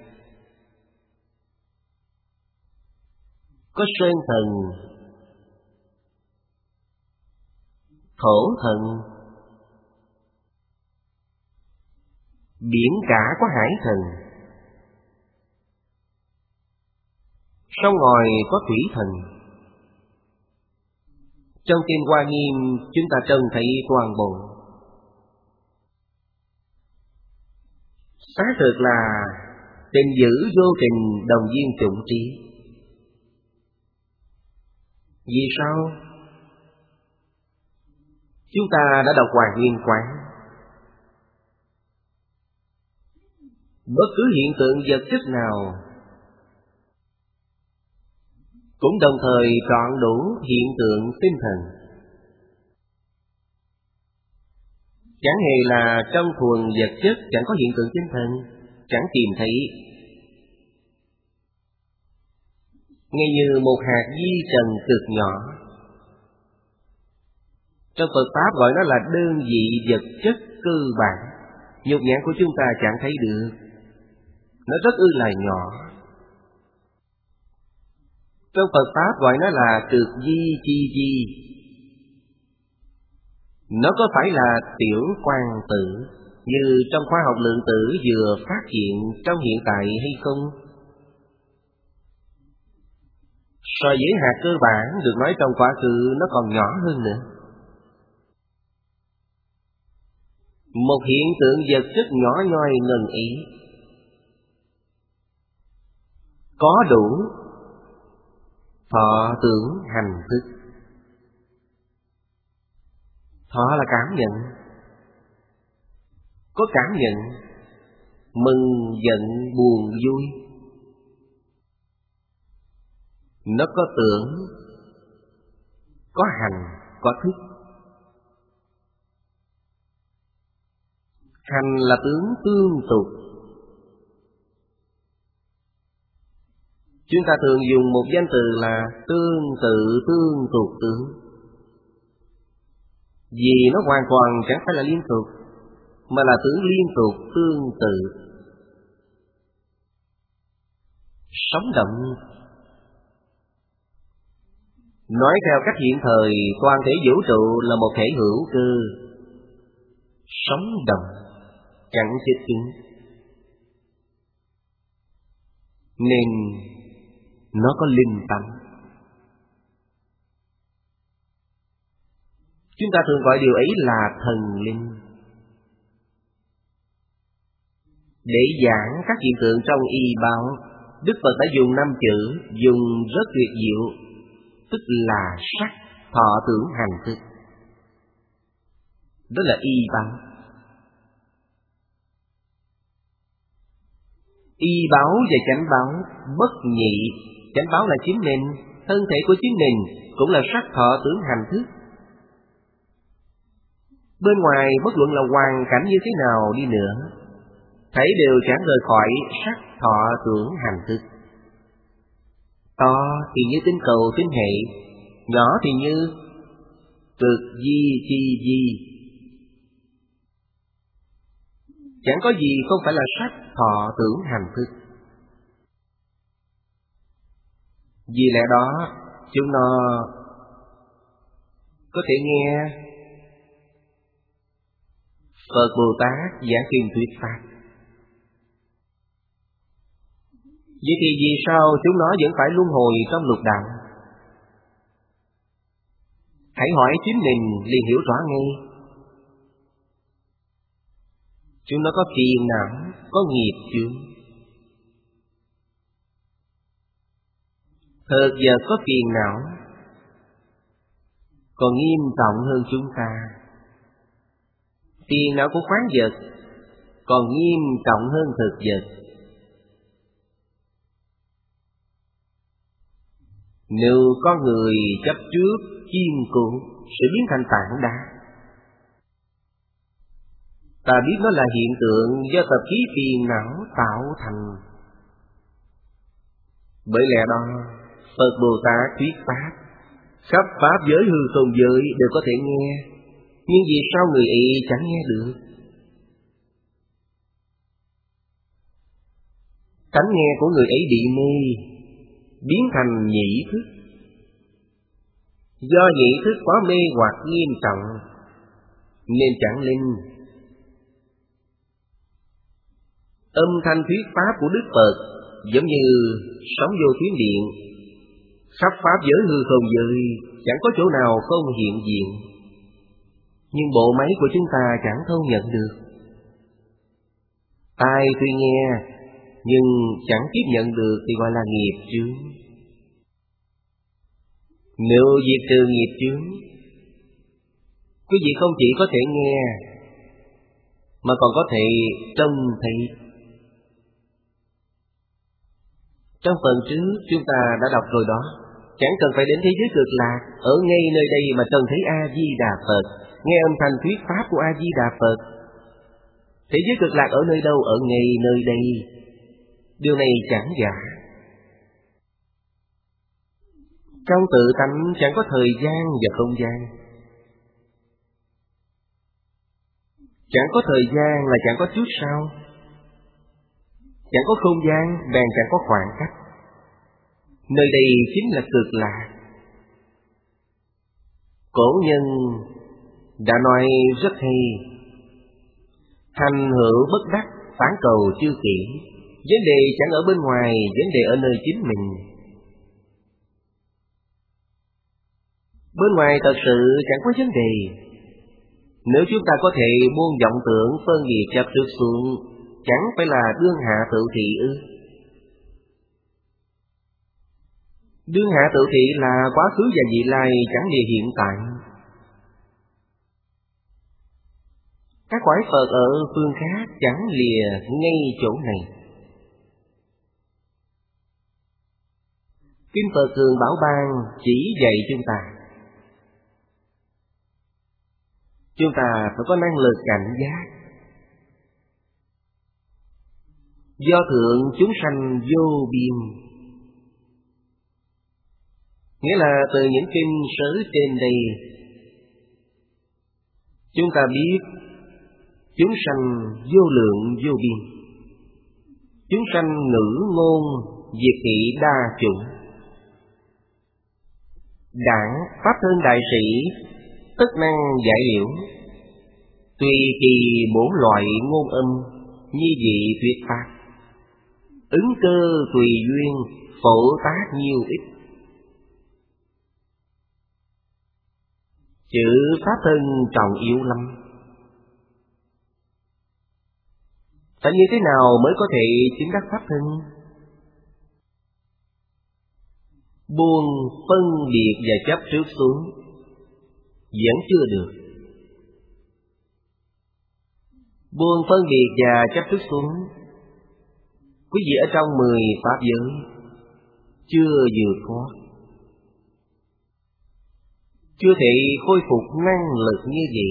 có sơn thần, thổ thần, biển cả có hải thần, sông ngòi có thủy thần. Trong kinh Hoa Nghiêm chúng ta trông thấy toàn bộ. Xác thực là tình dữ vô tình đồng duyên chủng trí. Vì sao? Chúng ta đã đọc Hoàng Nguyên Quán. Bất cứ hiện tượng vật chất nào cũng đồng thời trọn đủ hiện tượng tinh thần. Chẳng hề là trong thuần vật chất chẳng có hiện tượng tinh thần, chẳng tìm thấy. Nghe như một hạt vi trần cực nhỏ. Trong Phật Pháp gọi nó là đơn vị vật chất cơ bản. Nhục nhãn của chúng ta chẳng thấy được. Nó rất là nhỏ. Trong Phật Pháp gọi nó là cực vi chi vi. Nó có phải là tiểu quang tử như trong khoa học lượng tử vừa phát hiện trong hiện tại hay không? So với hạt cơ bản được nói trong quá khứ nó còn nhỏ hơn nữa. Một hiện tượng vật chất nhỏ nhoi ngần ý có đủ thọ tưởng hành thức. Thọ là cảm nhận. Có cảm nhận, mừng, giận, buồn, vui. Nó có tưởng, có hành, có thức. Hành là tướng tương tục. Chúng ta thường dùng một danh từ là tương tự tương tục tướng. Vì nó hoàn toàn chẳng phải là liên tục, mà là tướng liên tục tương tự. Sống động. Nói theo cách hiện thời, toàn thể vũ trụ là một thể hữu cơ, sống động, chẳng chết cứng. Nên nó có linh tánh. Chúng ta thường gọi điều ấy là thần linh. Để giảng các hiện tượng trong y báo, Đức Phật đã dùng 5 chữ, dùng rất tuyệt diệu, tức là sắc, thọ, tưởng, hành, thức. Đó là y báo. Y báo và chánh báo bất nhị. Chánh báo là chính mình, thân thể của chính mình cũng là sắc, thọ, tưởng, hành, thức. Bên ngoài bất luận là hoàn cảnh như thế nào đi nữa, thấy đều chẳng rời khỏi sắc, thọ, tưởng, hành, thức. To thì như tinh cầu tinh hệ, nhỏ thì như cực di chi di. Chẳng có gì không phải là sắc, thọ, tưởng, hành, thức. Vì lẽ đó chúng nó có thể nghe Phật Bồ Tát giảng kinh thuyết pháp. Vậy thì vì sao chúng nó vẫn phải luân hồi trong lục đạo? Hãy hỏi chính mình liền hiểu rõ ngay. Chúng nó có phiền não, có nghiệp chướng. Thực vật có phiền não, còn nghiêm trọng hơn chúng ta. Phiền não của khoáng vật còn nghiêm trọng hơn thực vật. Nếu có người chấp trước chiên cố sẽ biến thành tảng đá. Ta biết nó là hiện tượng do tập khí phiền não tạo thành. Bởi lẽ đó, Phật Bồ Tát thuyết pháp, khắp pháp giới hư không giới đều có thể nghe, nhưng vì sao người ấy chẳng nghe được? Tánh nghe của người ấy bị mê, biến thành nhĩ thức. Do nhĩ thức quá mê hoặc nghiêm trọng, nên chẳng linh. Âm thanh thuyết pháp của Đức Phật giống như sóng vô tuyến điện, khắp pháp giới hư không giới, chẳng có chỗ nào không hiện diện. Nhưng bộ máy của chúng ta chẳng thâu nhận được. Tai tuy nghe, nhưng chẳng tiếp nhận được thì gọi là nghiệp chướng. Nếu diệt trừ nghiệp chướng, quý vị không chỉ có thể nghe, mà còn có thể trông thấy. Trong phần trước chúng ta đã đọc rồi đó, chẳng cần phải đến thế giới cực lạc, ở ngay nơi đây mà trông thấy A-di-đà Phật, nghe âm thanh thuyết pháp của A-di-đà Phật. Thế giới cực lạc ở nơi đâu? Ở ngay nơi đây. Điều này chẳng giả. Trong tự tánh chẳng có thời gian và không gian. Chẳng có thời gian là chẳng có trước sau. Chẳng có không gian, bèn chẳng có khoảng cách. Nơi đây chính là cực lạc. Cổ nhân đã nói rất hay: thành hữu bất đắc, phản cầu chư kỷ. Vấn đề chẳng ở bên ngoài, vấn đề ở nơi chính mình. Bên ngoài thật sự chẳng có vấn đề. Nếu chúng ta có thể buông vọng tưởng phân biệt chấp trước xuống, chẳng phải là đương hạ tự thị ư? Đương hạ tự thị là quá khứ và vị lai, chẳng lìa hiện tại. Các cõi Phật ở phương khác chẳng lìa ngay chỗ này. Kinh Phật Thường Bảo Ban chỉ dạy chúng ta phải có năng lực cảnh giác. Do thượng chúng sanh vô biên, nghĩa là từ những kinh sở trên đây chúng ta biết chúng sanh vô lượng vô biên. Chúng sanh ngữ ngôn diệt thị đa chủng. Đảng pháp thân đại sĩ tất năng giải liễu, tùy kỳ bổn loại ngôn âm, nhi dị thuyết pháp. Ứng cơ tùy duyên, phổ tác nhiều ít. Chữ pháp thân trọng yếu lắm. Phải như thế nào mới có thể chứng đắc pháp thân? Buông phân biệt và chấp trước xuống vẫn chưa được. Buông phân biệt và chấp trước xuống, quý vị ở trong 10 pháp giới chưa vượt thoát, chưa thể khôi phục năng lực như vậy.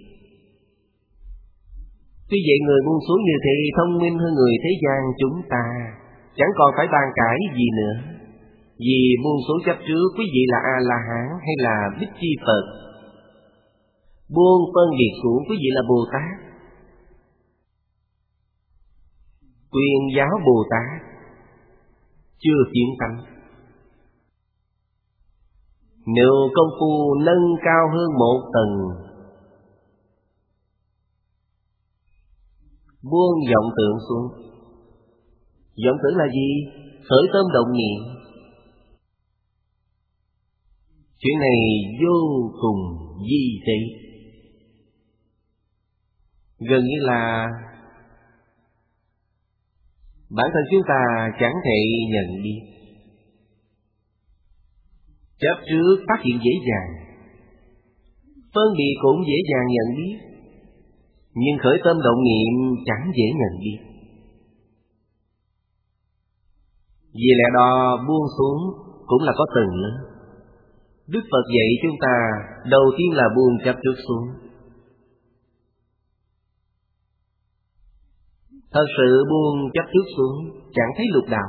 Tuy vậy người buông xuống như thế thông minh hơn người thế gian chúng ta, chẳng còn phải bàn cãi gì nữa. Vì buông xuống chấp trước, quý vị là A-la-hán hay là Bích Chi Phật. Buông phân biệt xuống, quý vị là Bồ Tát, Quyền giáo Bồ Tát, chưa kiến tánh. Nếu công phu nâng cao hơn một tầng, buông vọng tưởng xuống. Vọng tưởng là gì? Khởi tâm động niệm. Chuyện này vô cùng vi tế, gần như là bản thân chúng ta chẳng thể nhận biết. Chấp trước phát hiện dễ dàng, phân biệt cũng dễ dàng nhận biết, nhưng khởi tâm động niệm chẳng dễ nhận biết. Vì lẽ đó buông xuống cũng là có tầng lớn. Đức Phật dạy chúng ta đầu tiên là buông chấp trước xuống. Thật sự buông chấp trước xuống chẳng thấy lục đạo.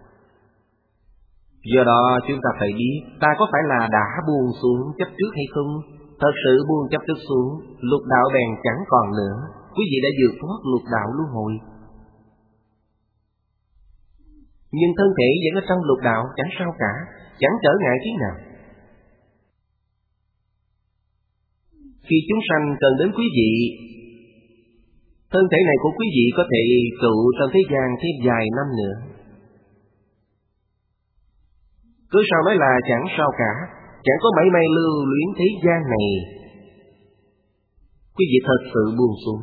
Do đó chúng ta phải biết ta có phải là đã buông xuống chấp trước hay không. Thật sự buông chấp trước xuống, lục đạo bèn chẳng còn nữa. Quý vị đã vượt thoát lục đạo luân hồi. Nhưng thân thể vẫn ở trong lục đạo chẳng sao cả, chẳng trở ngại tí nào. Khi chúng sanh cần đến quý vị, thân thể này của quý vị có thể trụ trong thế gian thêm vài năm nữa. Cứ sao nói là chẳng sao cả, chẳng có mảy may lưu luyến thế gian này. Quý vị thật sự buông xuống.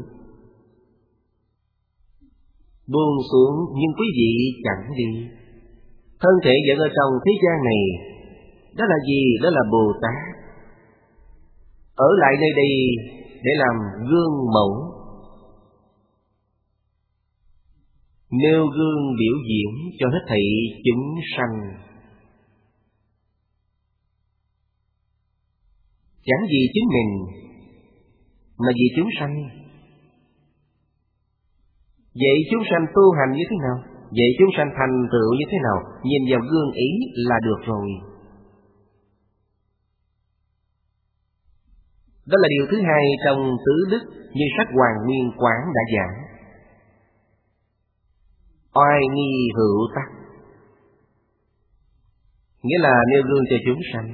Buông xuống nhưng quý vị chẳng đi. Thân thể vẫn ở trong thế gian này. Đó là gì? Đó là Bồ Tát. Ở lại nơi đây để làm gương mẫu, nêu gương biểu diễn cho hết thảy chúng sanh. Chẳng vì chính mình, mà vì chúng sanh. Vậy chúng sanh tu hành như thế nào? Vậy chúng sanh thành tựu như thế nào? Nhìn vào gương ý là được rồi. Đó là điều thứ hai trong tứ đức như sách Hoàng Nguyên Quán đã giảng. Oai nghi hữu tắc, nghĩa là nêu gương cho chúng sanh.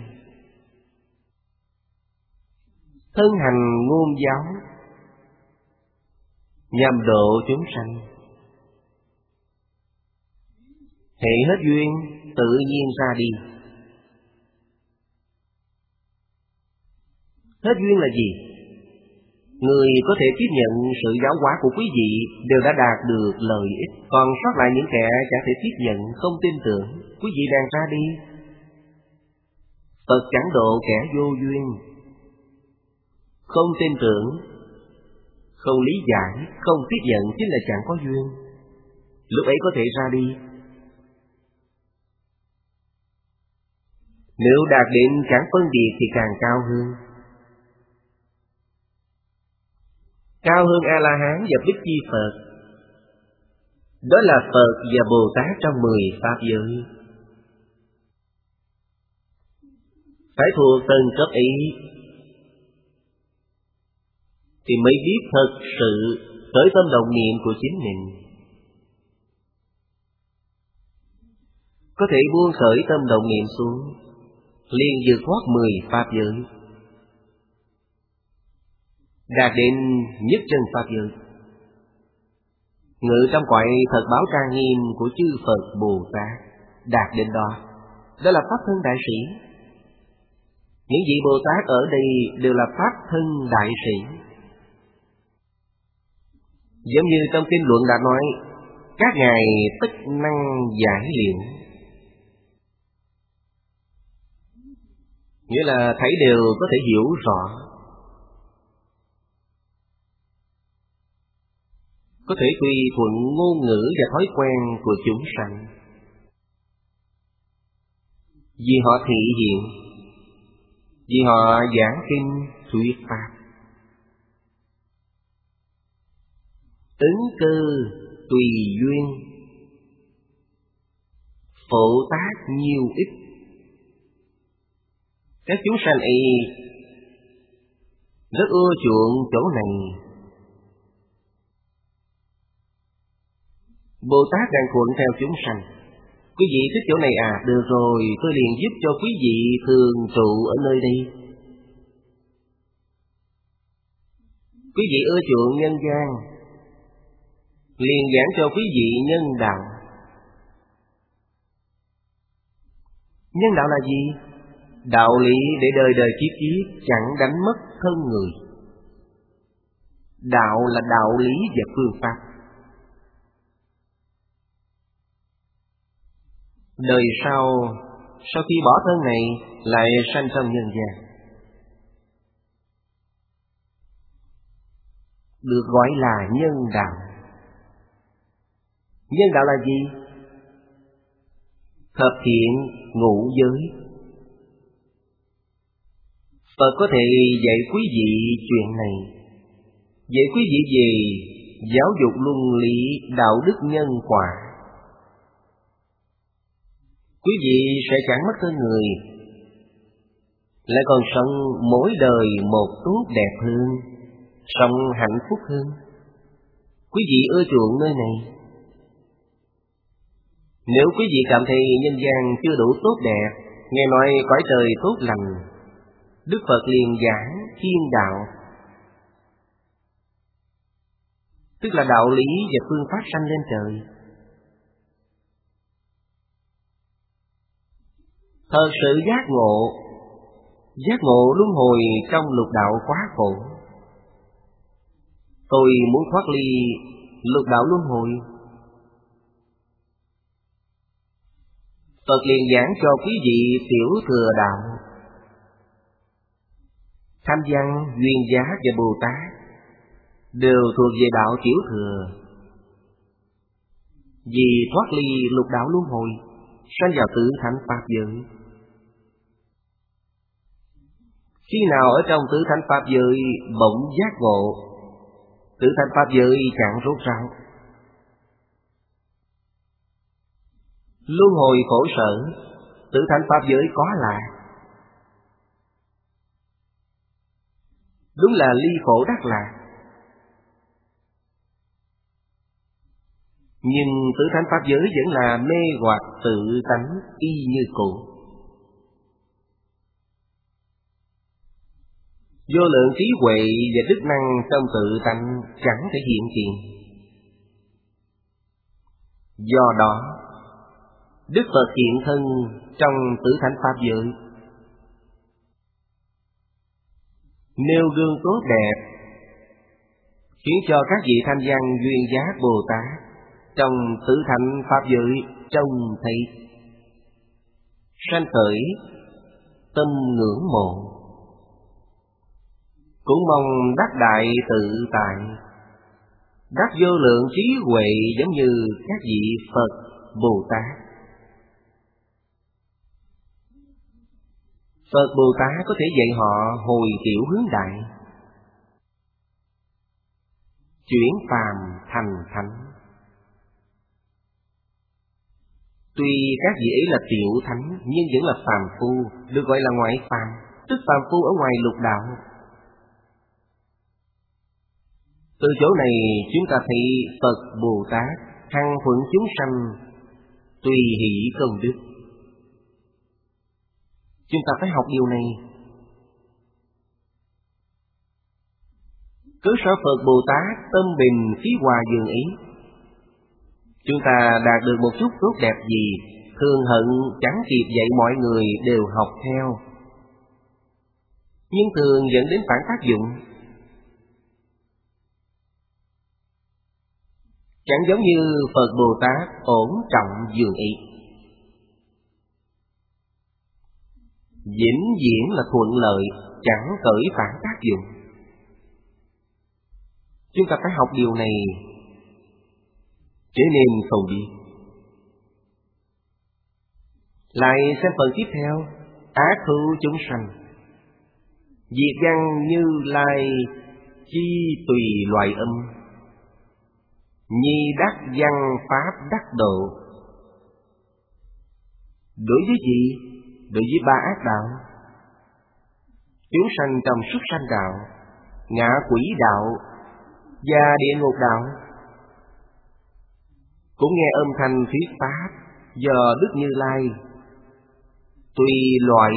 Thân hành ngôn giáo, nhằm độ chúng sanh. Hệ hết duyên tự nhiên ra đi. Hết duyên là gì? Người có thể tiếp nhận sự giáo hóa của quý vị đều đã đạt được lợi ích. Còn sót lại những kẻ chẳng thể tiếp nhận, không tin tưởng, quý vị đang ra đi. Phật chẳng độ kẻ vô duyên, không tin tưởng, không lý giải, không tiếp nhận chính là chẳng có duyên. Lúc ấy có thể ra đi. Nếu đạt đến chẳng phân biệt thì càng cao hơn. Cao hơn A-la-hán và Bích Chi Phật. Đó là Phật và Bồ Tát trong 10 Pháp giới. Phải thuộc từng cấp ý thì mới biết thật sự khởi tâm động niệm của chính mình. Có thể buông khởi tâm động niệm xuống, liền vượt thoát 10 Pháp giới, đạt đến nhất chân Pháp giới, ngự trong cõi thật báo trang nghiêm của chư Phật Bồ Tát. Đạt đến đó, đó là Pháp thân đại sĩ. Những vị Bồ Tát ở đây đều là Pháp thân đại sĩ. Giống như trong kinh luận đã nói, các ngài tất năng giải liệu, nghĩa là thấy đều có thể hiểu rõ, có thể tùy thuận ngôn ngữ và thói quen của chúng sanh. Vì họ thị hiện, vì họ giảng kinh thuyết pháp, ứng cơ tùy duyên, phổ tác nhiều ít. Các chúng sanh ấy rất ưa chuộng chỗ này. Bồ Tát đang thuận theo chúng sanh. Quý vị thích chỗ này à? Được rồi, tôi liền giúp cho quý vị thường trụ ở nơi đây. Quý vị ưa chuộng nhân gian, liền giảng cho quý vị nhân đạo. Nhân đạo là gì? Đạo lý để đời đời kiếp kiếp chẳng đánh mất thân người. Đạo là đạo lý và phương pháp. Đời sau sau khi bỏ thân này lại sanh trong nhân gian, được gọi là nhân đạo. Nhân đạo là gì? Thập thiện ngũ giới. Phật có thể dạy quý vị chuyện này, dạy quý vị về giáo dục luân lý đạo đức nhân quả. Quý vị sẽ chẳng mất thân người, lại còn sống mỗi đời một tốt đẹp hơn, sống hạnh phúc hơn. Quý vị ưa chuộng nơi này. Nếu quý vị cảm thấy nhân gian chưa đủ tốt đẹp, nghe nói cõi trời tốt lành, Đức Phật liền giảng thiên đạo, tức là đạo lý và phương pháp sanh lên trời. Thật sự giác ngộ luân hồi trong lục đạo quá khổ. Tôi muốn thoát ly lục đạo luân hồi. Phật liền giảng cho quý vị tiểu thừa đạo. Tham Văn, Duyên Giác và Bồ Tát đều thuộc về đạo tiểu thừa. Vì thoát ly lục đạo luân hồi, sanh vào tự thành pháp giới. Khi nào ở trong tự thành pháp giới bỗng giác ngộ, tự thành pháp giới chẳng rốt ráo. Luân hồi khổ sở, tự thành pháp giới có là. Đúng là ly khổ đắc lạc. Nhưng tự thành pháp giới vẫn là mê hoặc tự tánh y như cũ. Vô lượng trí huệ và đức năng trong tự tánh chẳng thể hiện tiền. Do đó, Đức Phật hiện thân trong tự thành pháp giới, nêu gương tốt đẹp, khiến cho các vị Tham Văn, Duyên Giác, Bồ Tát trong tự thành pháp giới trông thấy, sanh khởi tâm ngưỡng mộ, cũng mong đắc đại tự tại, đắc vô lượng trí huệ giống như các vị Phật, Bồ Tát. Phật Bồ Tát có thể dạy họ hồi tiểu hướng đại, chuyển phàm thành thánh. Tuy các vị ấy là tiểu thánh nhưng vẫn là phàm phu, được gọi là ngoại phàm, tức phàm phu ở ngoài lục đạo. Từ chỗ này chúng ta thấy Phật Bồ Tát hằng thuận chúng sanh, tùy hỷ công đức. Chúng ta phải học điều này. Cớ sở Phật Bồ Tát tâm bình khí hòa dường ý. Chúng ta đạt được một chút tốt đẹp gì, thường hận chẳng kịp dạy mọi người đều học theo, nhưng thường dẫn đến phản tác dụng. Chẳng giống như Phật Bồ Tát ổn trọng dường ý, vĩnh viễn là thuận lợi, chẳng khởi phản tác dụng. Chúng ta phải học điều này, trở nên không biết. Lại xem phần tiếp theo, ác thú chúng sanh. Diệt văn Như Lai chi tùy loài âm, nhi đắc văn pháp đắc độ. Đối với gì? Đối với ba ác đạo. Chúng sanh trong súc sanh đạo, ngạ quỷ đạo và địa ngục đạo, cũng nghe âm thanh thuyết pháp do Đức Như Lai, tùy loại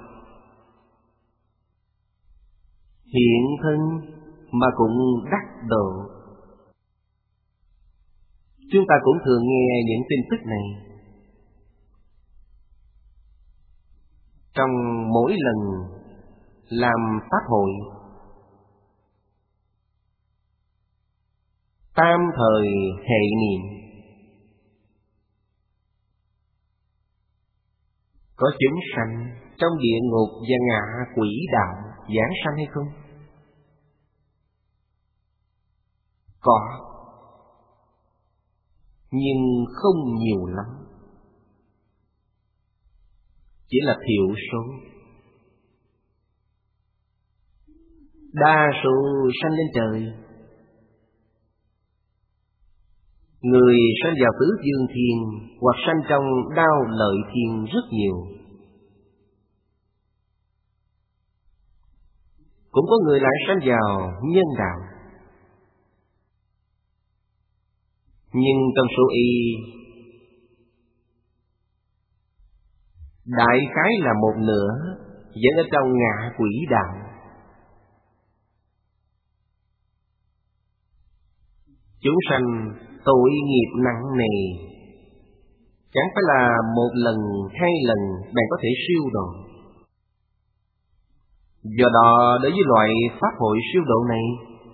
hiện thân mà cũng đắc độ. Chúng ta cũng thường nghe những tin tức này. Trong mỗi lần làm pháp hội, tam thời hệ niệm, Có chúng sanh trong địa ngục và ngạ quỷ đạo giáng sanh hay không? Có, nhưng không nhiều lắm, chỉ là thiểu số. Đa số sanh lên trời. Người sanh vào tứ dương thiên hoặc sanh trong đao lợi thiên rất nhiều. Cũng có người lại sanh vào nhân đạo. Nhưng trong số y, đại khái là một nửa vẫn ở trong ngạ quỷ đạo. Chúng sanh tội nghiệp nặng nề, chẳng phải là một lần, hai lần bạn có thể siêu độ. Do đó, đối với loại pháp hội siêu độ này,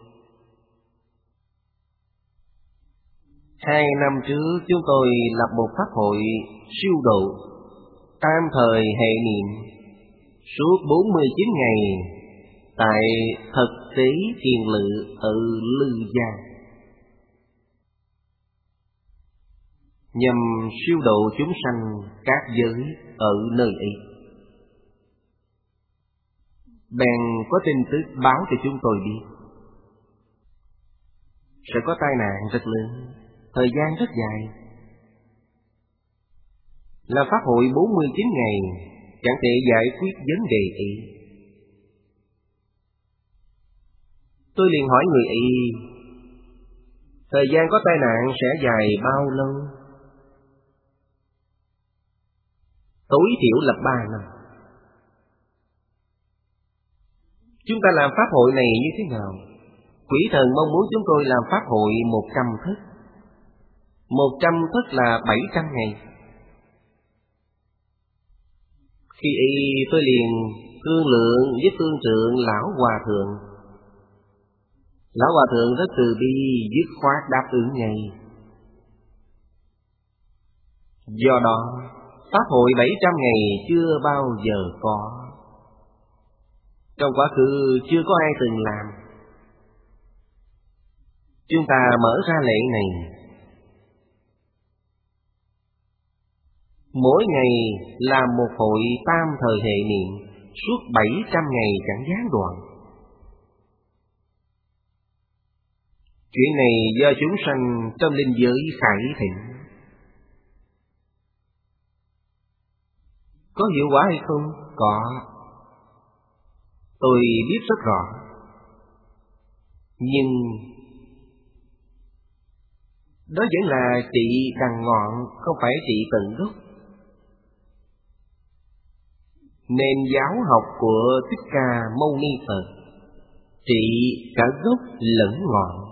2 năm trước chúng tôi lập một pháp hội siêu độ tam thời hệ niệm suốt 49 ngày tại Thực Tế Thiền Lự ở Lư Gia, nhằm siêu độ chúng sanh các giới ở nơi ấy. Bèn có tin tức báo cho chúng tôi biết sẽ có tai nạn rất lớn, thời gian rất dài. Là pháp hội 49 ngày chẳng thể giải quyết vấn đề ấy. Tôi liền hỏi người ấy, thời gian có tai nạn sẽ dài bao lâu? Tối thiểu là 3 năm. Chúng ta làm pháp hội này như thế nào? Quỷ thần mong muốn chúng tôi làm pháp hội 100 thức. 100 thức là 700 ngày. Khi ấy tôi liền thương lượng với phương trượng Lão Hòa Thượng. Lão Hòa Thượng rất từ bi, dứt khoát đáp ứng ngay. Do đó, pháp hội 700 ngày chưa bao giờ có. Trong quá khứ chưa có ai từng làm. Chúng ta mở ra lệ này. Mỗi ngày làm một hội tam thời hệ niệm suốt 700 ngày chẳng gián đoạn. Chuyện này do chúng sanh trong linh giới khải thịnh. Có hiệu quả hay không? Có. Tôi biết rất rõ. Nhưng đó vẫn là trị đằng ngọn, không phải trị tận gốc. Nền giáo học của Thích Ca Mâu Ni Phật trị cả gốc lẫn ngọn.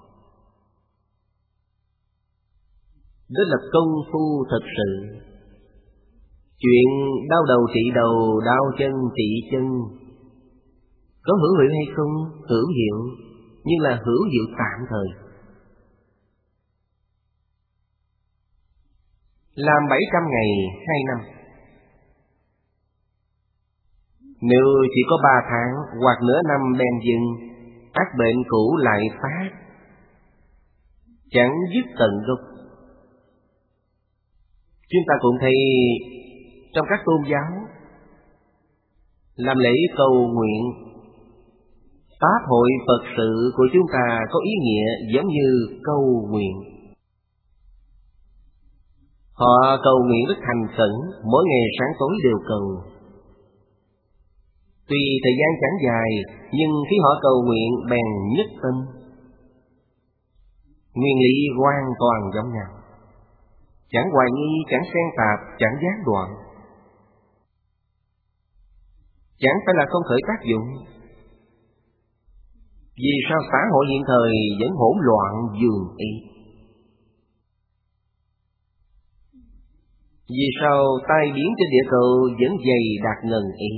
Đó là công phu thật sự. Chuyện đau đầu trị đầu, đau chân trị chân, có hữu hiệu hay không? Hữu hiệu, nhưng là hữu hiệu tạm thời. Làm 700 ngày 2 năm. Nếu chỉ có 3 tháng hoặc nửa năm bèn dừng, ác bệnh cũ lại phát, chẳng dứt tận gốc. Chúng ta cũng thấy trong các tôn giáo làm lễ cầu nguyện, pháp hội Phật sự của chúng ta có ý nghĩa giống như cầu nguyện. Họ cầu nguyện rất thành khẩn, mỗi ngày sáng tối đều cầu. Tuy thời gian chẳng dài, nhưng khi họ cầu nguyện bèn nhất tâm. Nguyên lý hoàn toàn giống nhau, chẳng hoài nghi, chẳng xen tạp, chẳng gián đoạn. Chẳng phải là không khởi tác dụng. Vì sao xã hội hiện thời vẫn hỗn loạn dường ý? Vì sao tai biến trên địa cầu vẫn dày đặc ngần ý?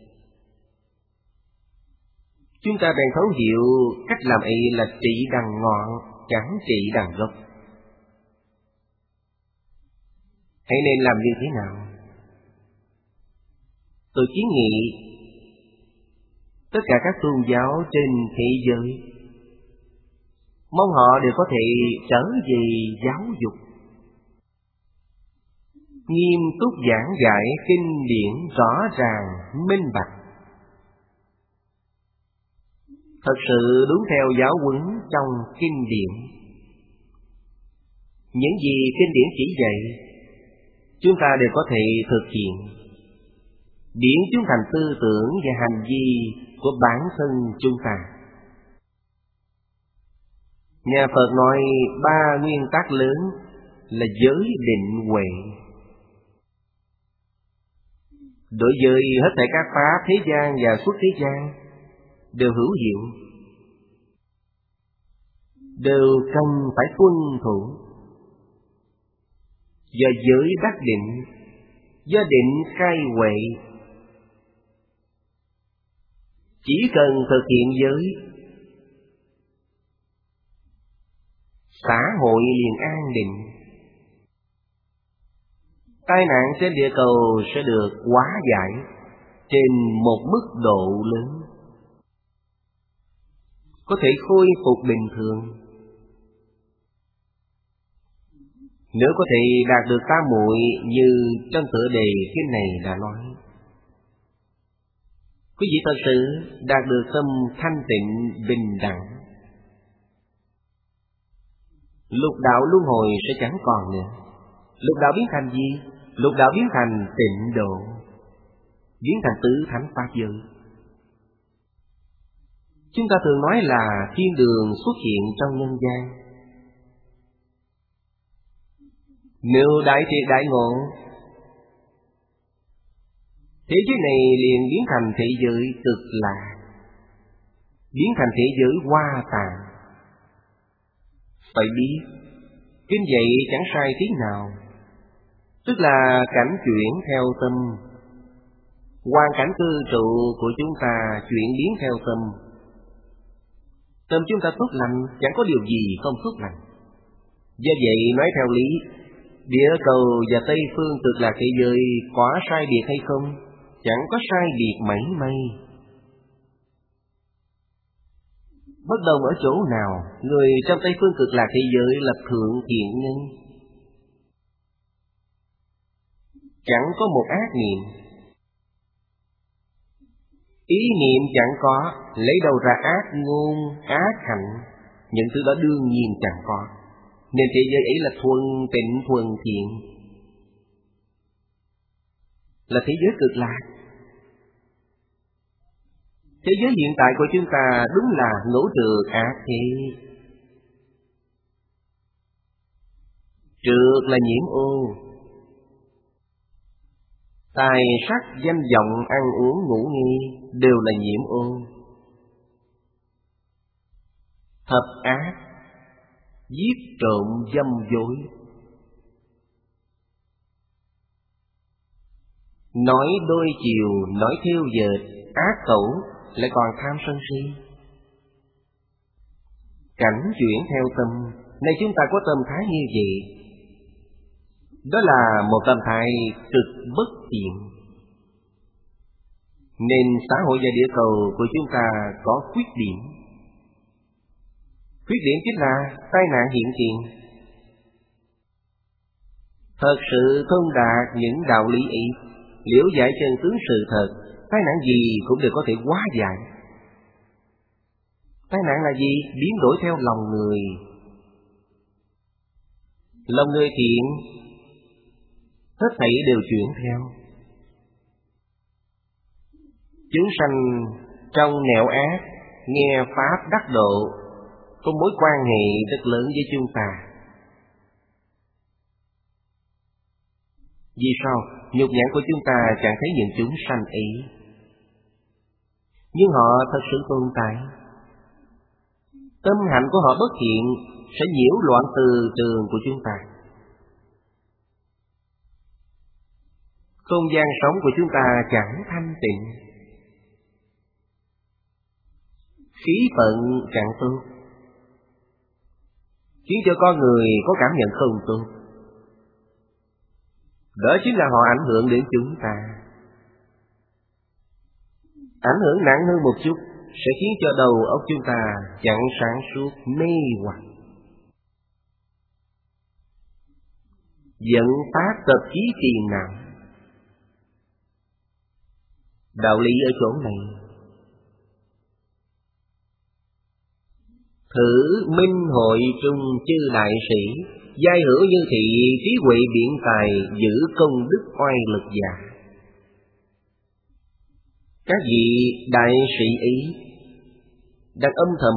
Chúng ta bèn thấu hiểu cách làm ấy là trị đằng ngọn, chẳng trị đằng gốc. Hãy nên làm như thế nào? Tôi kiến nghị tất cả các tôn giáo trên thế giới, mong họ đều có thể trở về giáo dục, nghiêm túc giảng dạy kinh điển rõ ràng, minh bạch, thật sự đúng theo giáo huấn trong kinh điển. Những gì kinh điển chỉ dạy, chúng ta đều có thể thực hiện, biến chúng thành tư tưởng và hành vi của bản thân chúng ta. Nhà Phật nói 3 nguyên tắc lớn là giới định huệ. Đối với hết thảy các pháp thế gian và xuất thế gian đều hữu hiệu, đều cần phải tuân thủ. Do giới đắc định, do định khai huệ. Chỉ cần thực hiện giới, xã hội liền an định, tai nạn trên địa cầu sẽ được hóa giải trên một mức độ lớn, có thể khôi phục bình thường. Nếu có thể đạt được tam muội như trong tựa đề kinh này đã nói, quý vị thật sự đạt được tâm thanh tịnh bình đẳng, lục đạo luân hồi sẽ chẳng còn nữa. Lục đạo biến thành gì? Lục đạo biến thành tịnh độ, biến thành tứ thánh pháp giới. Chúng ta thường nói là thiên đường xuất hiện trong nhân gian. Nếu đại triệt đại ngộ, thế giới này liền biến thành thế giới cực lạc, biến thành thế giới hoa tàn. Phải biết, kinh dạy chẳng sai tiếng nào, tức là cảnh chuyển theo tâm. Hoàn cảnh cư trụ của chúng ta chuyển biến theo tâm. Tâm chúng ta tốt lành, chẳng có điều gì không tốt lành. Do vậy nói theo lý, địa cầu và Tây phương cực lạc thế giới có sai biệt hay không? Chẳng có sai biệt mảy may. Bất đồng ở chỗ nào? Người trong Tây phương cực lạc thế giới là thượng thiện nhân, chẳng có một ác niệm. Ý niệm chẳng có, lấy đâu ra ác ngôn, ác hạnh? Những thứ đó đương nhiên chẳng có. Nên thế giới ấy là thuần tịnh thuần thiện, là thế giới cực lạc. Thế giới hiện tại của chúng ta đúng là ngũ trược ác thế. Trược là nhiễm ô, tài sắc danh vọng ăn uống ngủ nghỉ đều là nhiễm ô. Thập ác, giết trộm dâm dối, nói đôi chiều, nói theo dệt, ác cẩu, lại còn tham sân si. Cảnh chuyển theo tâm, nay chúng ta có tâm thái như vậy, đó là một tâm thái cực bất thiện. Nên xã hội và địa cầu của chúng ta có khuyết điểm. Khuyết điểm chính là tai nạn hiện tiền. Thật sự thông đạt những đạo lý ấy, liễu giải chân tướng sự thật, tai nạn gì cũng đều có thể hóa giải. Tai nạn là gì? Biến đổi theo lòng người. Lòng người thiện, hết thảy đều chuyển theo. Chúng sanh trong nẻo ác, nghe pháp đắc độ, có mối quan hệ rất lớn với chúng ta. Vì sao? Nhục nhãn của chúng ta chẳng thấy những chúng sanh ấy, nhưng họ thật sự tồn tại. Tâm hạnh của họ bất thiện sẽ nhiễu loạn từ trường của chúng ta. Không gian sống của chúng ta chẳng thanh tịnh, khí vận chẳng tốt, khiến cho con người có cảm nhận không tốt. Đó chính là họ ảnh hưởng đến chúng ta. Ảnh hưởng nặng hơn một chút sẽ khiến cho đầu óc chúng ta chẳng sáng suốt, mê hoặc, dẫn phát tập khí phiền não. Đạo lý ở chỗ này, thử minh hội trung chư đại sĩ, giai hữu như thị, trí huệ biện tài, giữ công đức oai lực giả. Các vị đại sĩ ấy đang âm thầm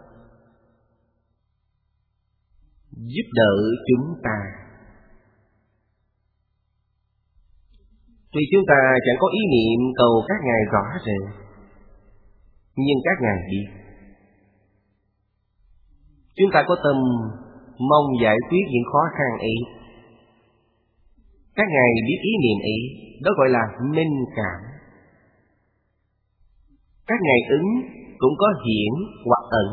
giúp đỡ chúng ta. Tuy chúng ta chẳng có ý niệm cầu các ngài rõ rệt, nhưng các ngài biết. Chúng ta có tâm mong giải quyết những khó khăn ấy. Các ngài biết ý niệm ấy, đó gọi là minh cảm. Các ngài ứng cũng có hiển hoặc ẩn.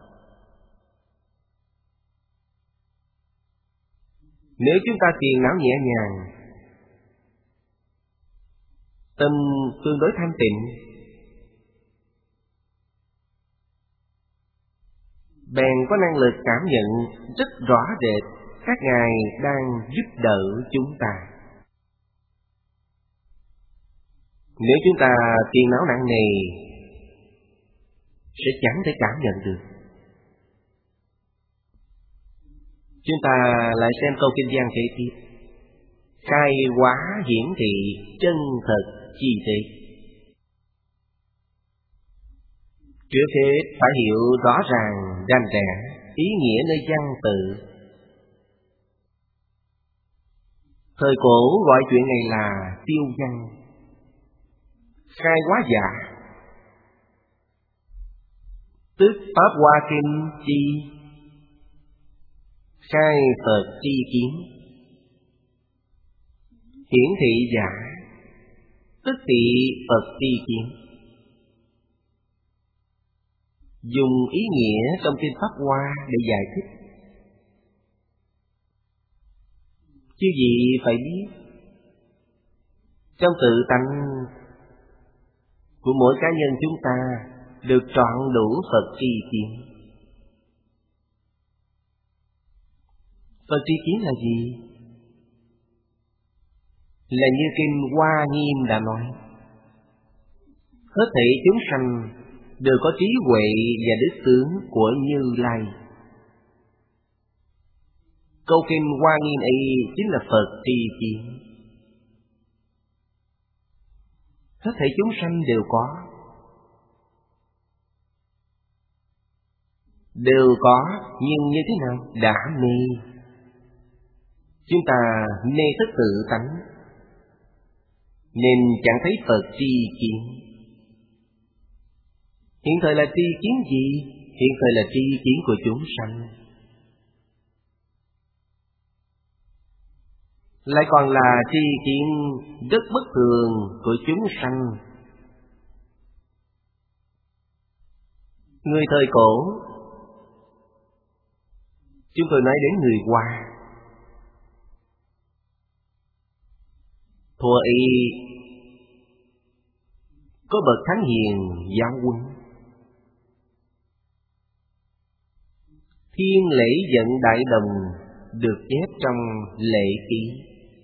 Nếu chúng ta phiền não nhẹ nhàng, tâm tương đối thanh tịnh, bèn có năng lực cảm nhận rất rõ rệt các ngài đang giúp đỡ chúng ta. Nếu chúng ta phiền não nặng nề, sẽ chẳng thể cảm nhận được. Chúng ta lại xem câu kinh văn kế tiếp. Khai hóa hiển thị, chân thật chi thế. Trước hết phải hiểu rõ ràng, rành rẽ ý nghĩa nơi văn tự. Thời cổ gọi chuyện này là tiêu văn. Khai hóa giả, tức Pháp Hoa Kinh chi, khai Phật tri kiến. Hiển thị giả, tức thị Phật tri kiến. Dùng ý nghĩa trong kinh Pháp Hoa để giải thích. Chứ gì phải biết, trong tự tánh của mỗi cá nhân chúng ta được trọn đủ Phật tri kiến. Phật tri kiến là gì? Là như kinh Hoa Nghiêm đã nói, hết thảy chúng sanh đều có trí huệ và đức tướng của Như Lai. Câu kinh Hoa Nghiêm ấy chính là Phật tri kiến. Hết thảy chúng sanh đều có. Đều có, nhưng như thế nào? Đã mê. Chúng ta mê thức tự tánh, nên chẳng thấy Phật tri kiến. Hiện thời là tri kiến gì? Hiện thời là tri kiến của chúng sanh. Lại còn là tri kiến rất bất thường của chúng sanh. Người thời cổ, chúng tôi nói đến người Hoa, thuở ấy có bậc thánh hiền giáo huấn. Thiên lễ vận đại đồng được chép trong lễ ký.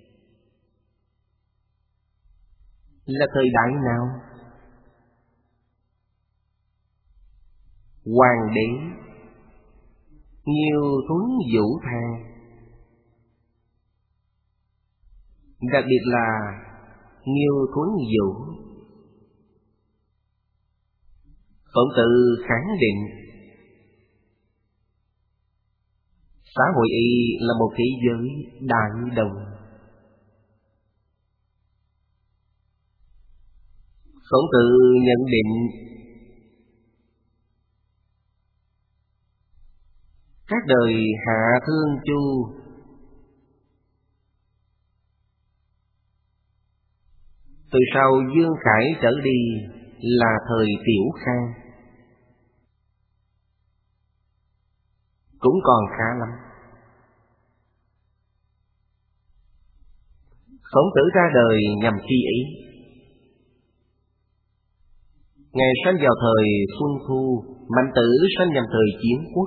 Là thời đại nào? Hoàng đế Nghiêu Thuấn Vũ Thang, đặc biệt là Nghiêu Thuấn Vũ. Khổng Tử khẳng định xã hội y là một thế giới đại đồng. Khổng Tử nhận định các đời Hạ Thương Chu từ sau Dương Khải trở đi là thời Tiểu Khang, cũng còn khá lắm. Khổng Tử ra đời nhằm chi ý? Ngài sanh vào thời Xuân Thu, Mạnh Tử sanh nhằm thời Chiến Quốc.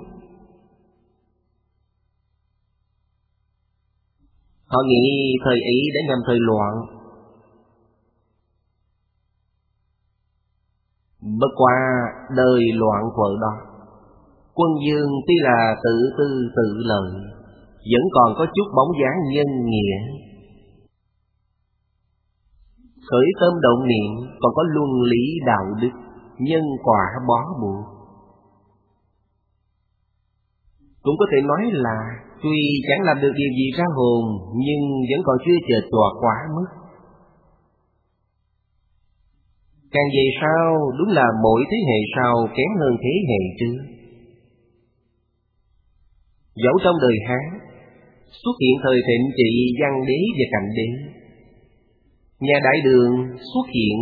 Họ nghĩ thời ấy đã nhằm thời loạn. Bất qua đời loạn vợ đó, Quân Dương tuy là tự tư tự lợi, vẫn còn có chút bóng dáng nhân nghĩa. Khởi tâm động niệm còn có luân lý đạo đức, nhân quả bó buộc. Cũng có thể nói là tuy chẳng làm được điều gì ra hồn, nhưng vẫn còn chưa chợt tọa quá mức. Càng về sau đúng là mỗi thế hệ sau kém hơn thế hệ trước. Dẫu trong đời Hán xuất hiện thời thịnh trị văn đế và cảnh đế, nhà Đại Đường xuất hiện,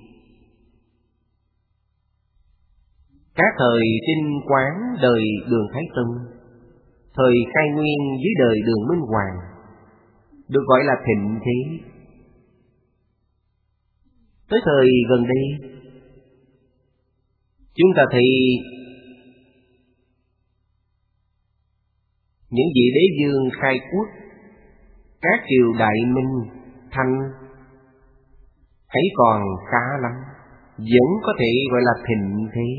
các thời Trinh Quán đời Đường Thái Tông, thời Khai Nguyên dưới đời Đường Minh Hoàng, được gọi là thịnh thế. Tới thời gần đây, chúng ta thấy những vị đế vương khai quốc, các triều Đại Minh, Thanh thấy còn khá lắm, vẫn có thể gọi là thịnh thế.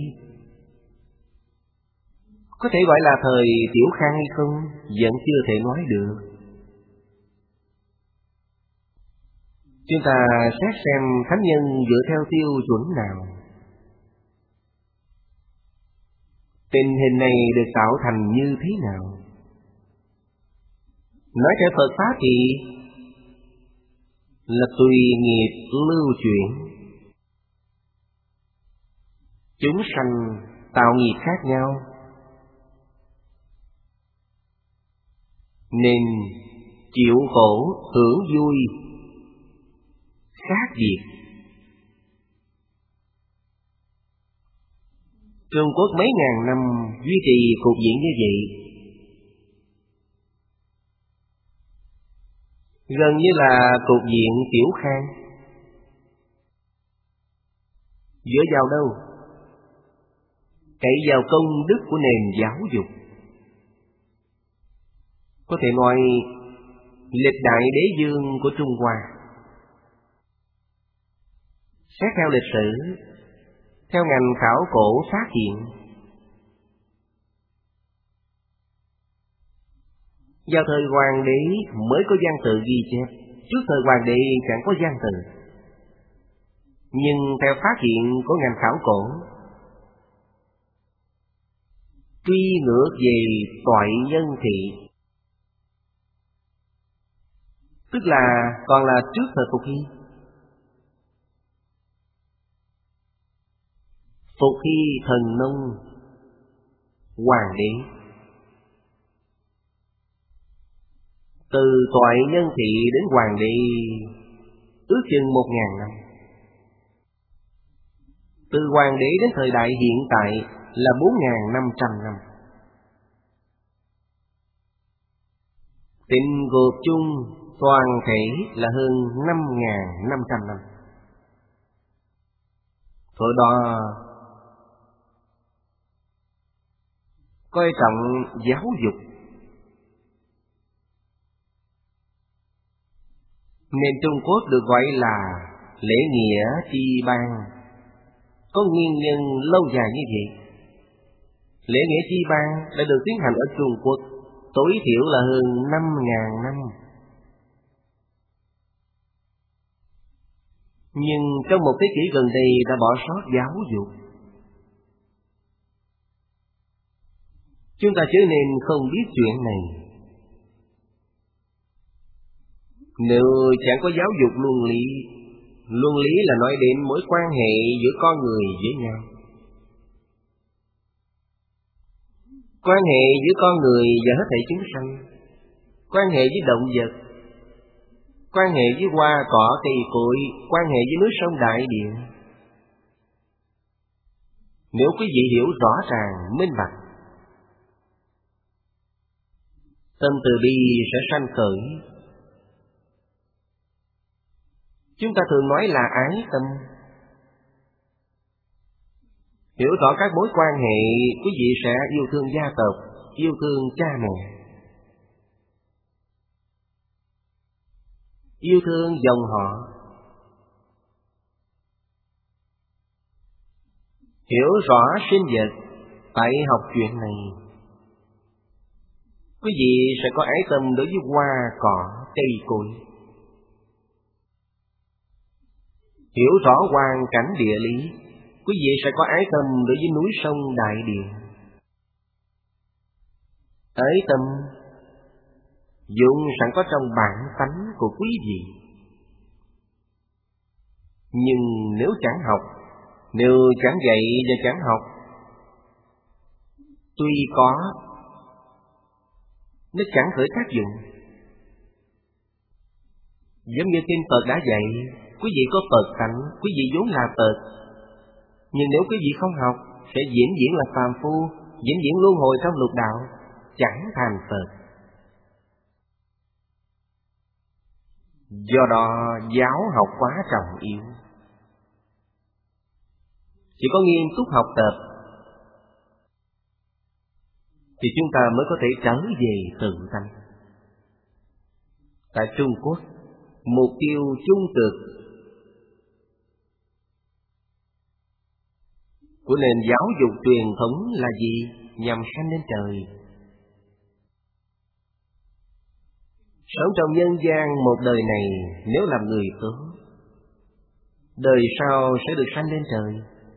Có thể gọi là thời Tiểu Khang hay không, vẫn chưa thể nói được. Chúng ta xét xem thánh nhân dựa theo tiêu chuẩn nào. Tình hình này được tạo thành như thế nào? Nói theo Phật Pháp thì là tùy nghiệp lưu chuyển. Chúng sanh tạo nghiệp khác nhau, nên chịu khổ hưởng vui khác biệt. Trung Quốc mấy ngàn năm duy trì cục diện như vậy, gần như là cục diện Tiểu Khang. Dựa vào đâu? Cậy vào công đức của nền giáo dục. Có thể nói lịch đại đế vương của Trung Hoa, xét theo lịch sử, theo ngành khảo cổ phát hiện, vào thời Hoàng đế mới có văn tự ghi chép, trước thời Hoàng đế chẳng có văn tự. Nhưng theo phát hiện của ngành khảo cổ, truy ngược về toại nhân thị, tức là còn là trước thời Phục Hy. Phục Hy Thần Nông, Hoàng đế, từ toại nhân thị đến Hoàng đế ước chừng 1000 năm. Từ Hoàng đế đến thời đại hiện tại là 4500 năm. Tịnh gộp chung toàn thể là hơn 5500 năm. Thời đó coi trọng giáo dục, nên Trung Quốc được gọi là lễ nghĩa chi ban. Có nguyên nhân lâu dài như vậy. Lễ nghĩa chi ban đã được tiến hành ở Trung Quốc tối thiểu là hơn 5000 năm. Nhưng trong một thế kỷ gần đây đã bỏ sót giáo dục. Chúng ta chớ nên không biết chuyện này. Nếu chẳng có giáo dục luân lý là nói đến mối quan hệ giữa con người với nhau. Quan hệ giữa con người và hết thảy chúng sanh, quan hệ với động vật, quan hệ với hoa cỏ cây cối, quan hệ với núi sông đại địa. Nếu quý vị hiểu rõ ràng, minh bạch, tâm từ bi sẽ sanh khởi. Chúng ta thường nói là ái tâm. Hiểu rõ các mối quan hệ, quý vị sẽ yêu thương gia tộc, yêu thương cha mẹ, yêu thương dòng họ. Hiểu rõ sinh vật, phải học chuyện này. Quý vị sẽ có ái tâm đối với hoa cỏ, cây cối. Hiểu rõ hoàn cảnh địa lý, quý vị sẽ có ái tâm đối với núi sông đại địa. Ái tâm dụng sẵn có trong bản tánh của quý vị. Nhưng nếu chẳng học, nếu chẳng dạy và chẳng học, tuy có, nó chẳng khởi tác dụng. Giống như kinh Phật đã dạy, quý vị có Phật tánh, quý vị vốn là Phật. Nhưng nếu quý vị không học, sẽ vĩnh viễn là phàm phu, vĩnh viễn luân hồi trong lục đạo, chẳng thành Phật. Do đó giáo học quá trọng yếu. Chỉ có nghiêm túc học tập thì chúng ta mới có thể trở về tự tánh. Tại Trung Quốc, mục tiêu trung cực của nền giáo dục truyền thống là gì? Nhằm sanh lên trời. Sống trong nhân gian một đời này, nếu làm người tốt, đời sau sẽ được sanh lên trời.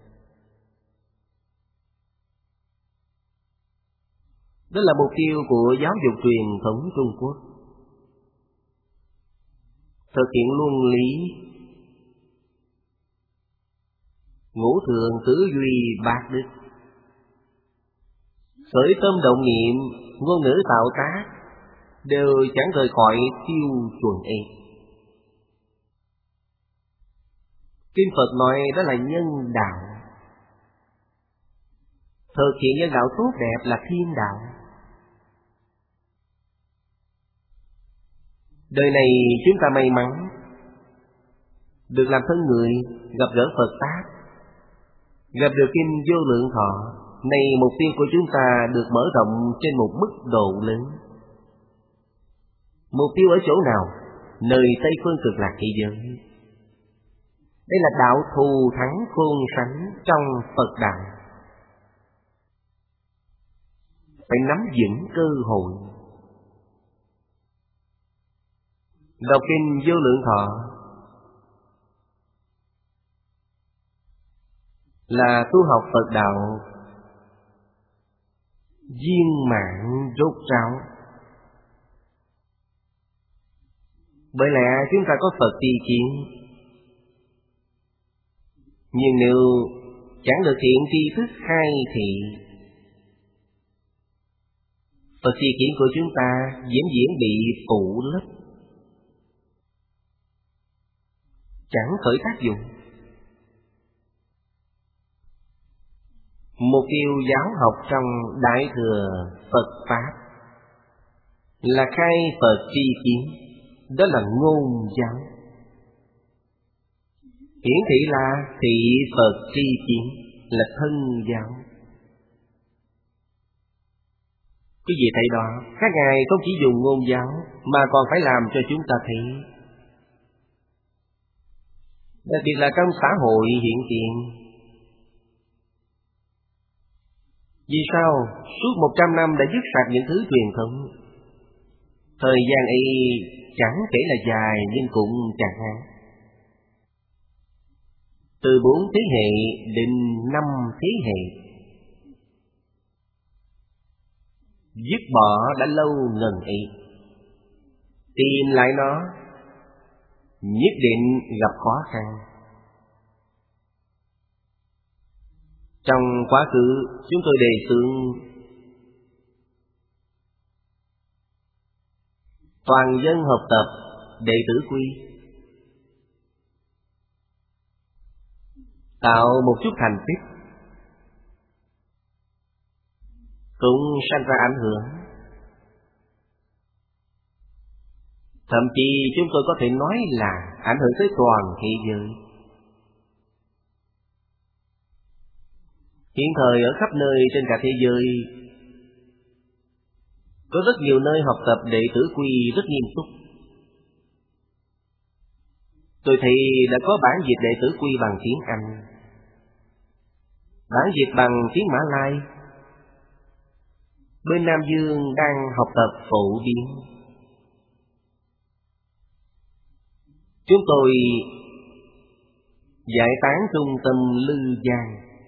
Đó là mục tiêu của giáo dục truyền thống Trung Quốc. Thực hiện luân lý, ngũ thường tứ duy bát đức, khởi tâm động niệm, ngôn ngữ tạo tác đều chẳng rời khỏi tiêu chuẩn ấy. Kinh Phật nói đó là nhân đạo. Thực hiện nhân đạo tốt đẹp là thiên đạo. Đời này chúng ta may mắn được làm thân người, gặp gỡ Phật Pháp, gặp được kinh Vô Lượng Thọ. Này mục tiêu của chúng ta được mở rộng trên một mức độ lớn. Mục tiêu ở chỗ nào? Nơi Tây Phương Cực Lạc thế giới. Đây là đạo thù thắng khôn sánh trong Phật đạo. Phải nắm vững cơ hội. Đọc kinh Vô Lượng Thọ là tu học Phật đạo viên mãn rốt ráo. Bởi lẽ chúng ta có Phật tri kiến, nhưng nếu chẳng được hiện tri thức khai thị, Phật tri kiến của chúng ta vĩnh viễn bị phủ lấp, chẳng khởi tác dụng. Mục tiêu giáo học trong Đại Thừa Phật Pháp là khai Phật tri kiến, đó là ngôn giáo. Hiển thị là thị Phật tri kiến, là thân giáo. Quý vị thấy đó, các ngài không chỉ dùng ngôn giáo mà còn phải làm cho chúng ta thấy. Đặc biệt là trong xã hội hiện tiền. Vì sao? Suốt 100 năm đã dứt sạch những thứ truyền thống. Thời gian ấy chẳng kể là dài nhưng cũng chẳng ngắn. Từ 4 thế hệ đến 5 thế hệ. Dứt bỏ đã lâu ngần ấy. Tìm lại nó nhất định gặp khó khăn. Trong quá khứ chúng tôi đề xướng toàn dân học tập đệ tử quy, tạo một chút thành tích, cũng sanh ra ảnh hưởng. Thậm chí chúng tôi có thể nói là ảnh hưởng tới toàn thế giới. Hiện thời ở khắp nơi trên cả thế giới, có rất nhiều nơi học tập đệ tử quy rất nghiêm túc. Tôi thấy đã có bản dịch đệ tử quy bằng tiếng Anh, bản dịch bằng tiếng Mã Lai. Bên Nam Dương đang học tập phổ biến. Chúng tôi giải tán trung tâm Lư Giang,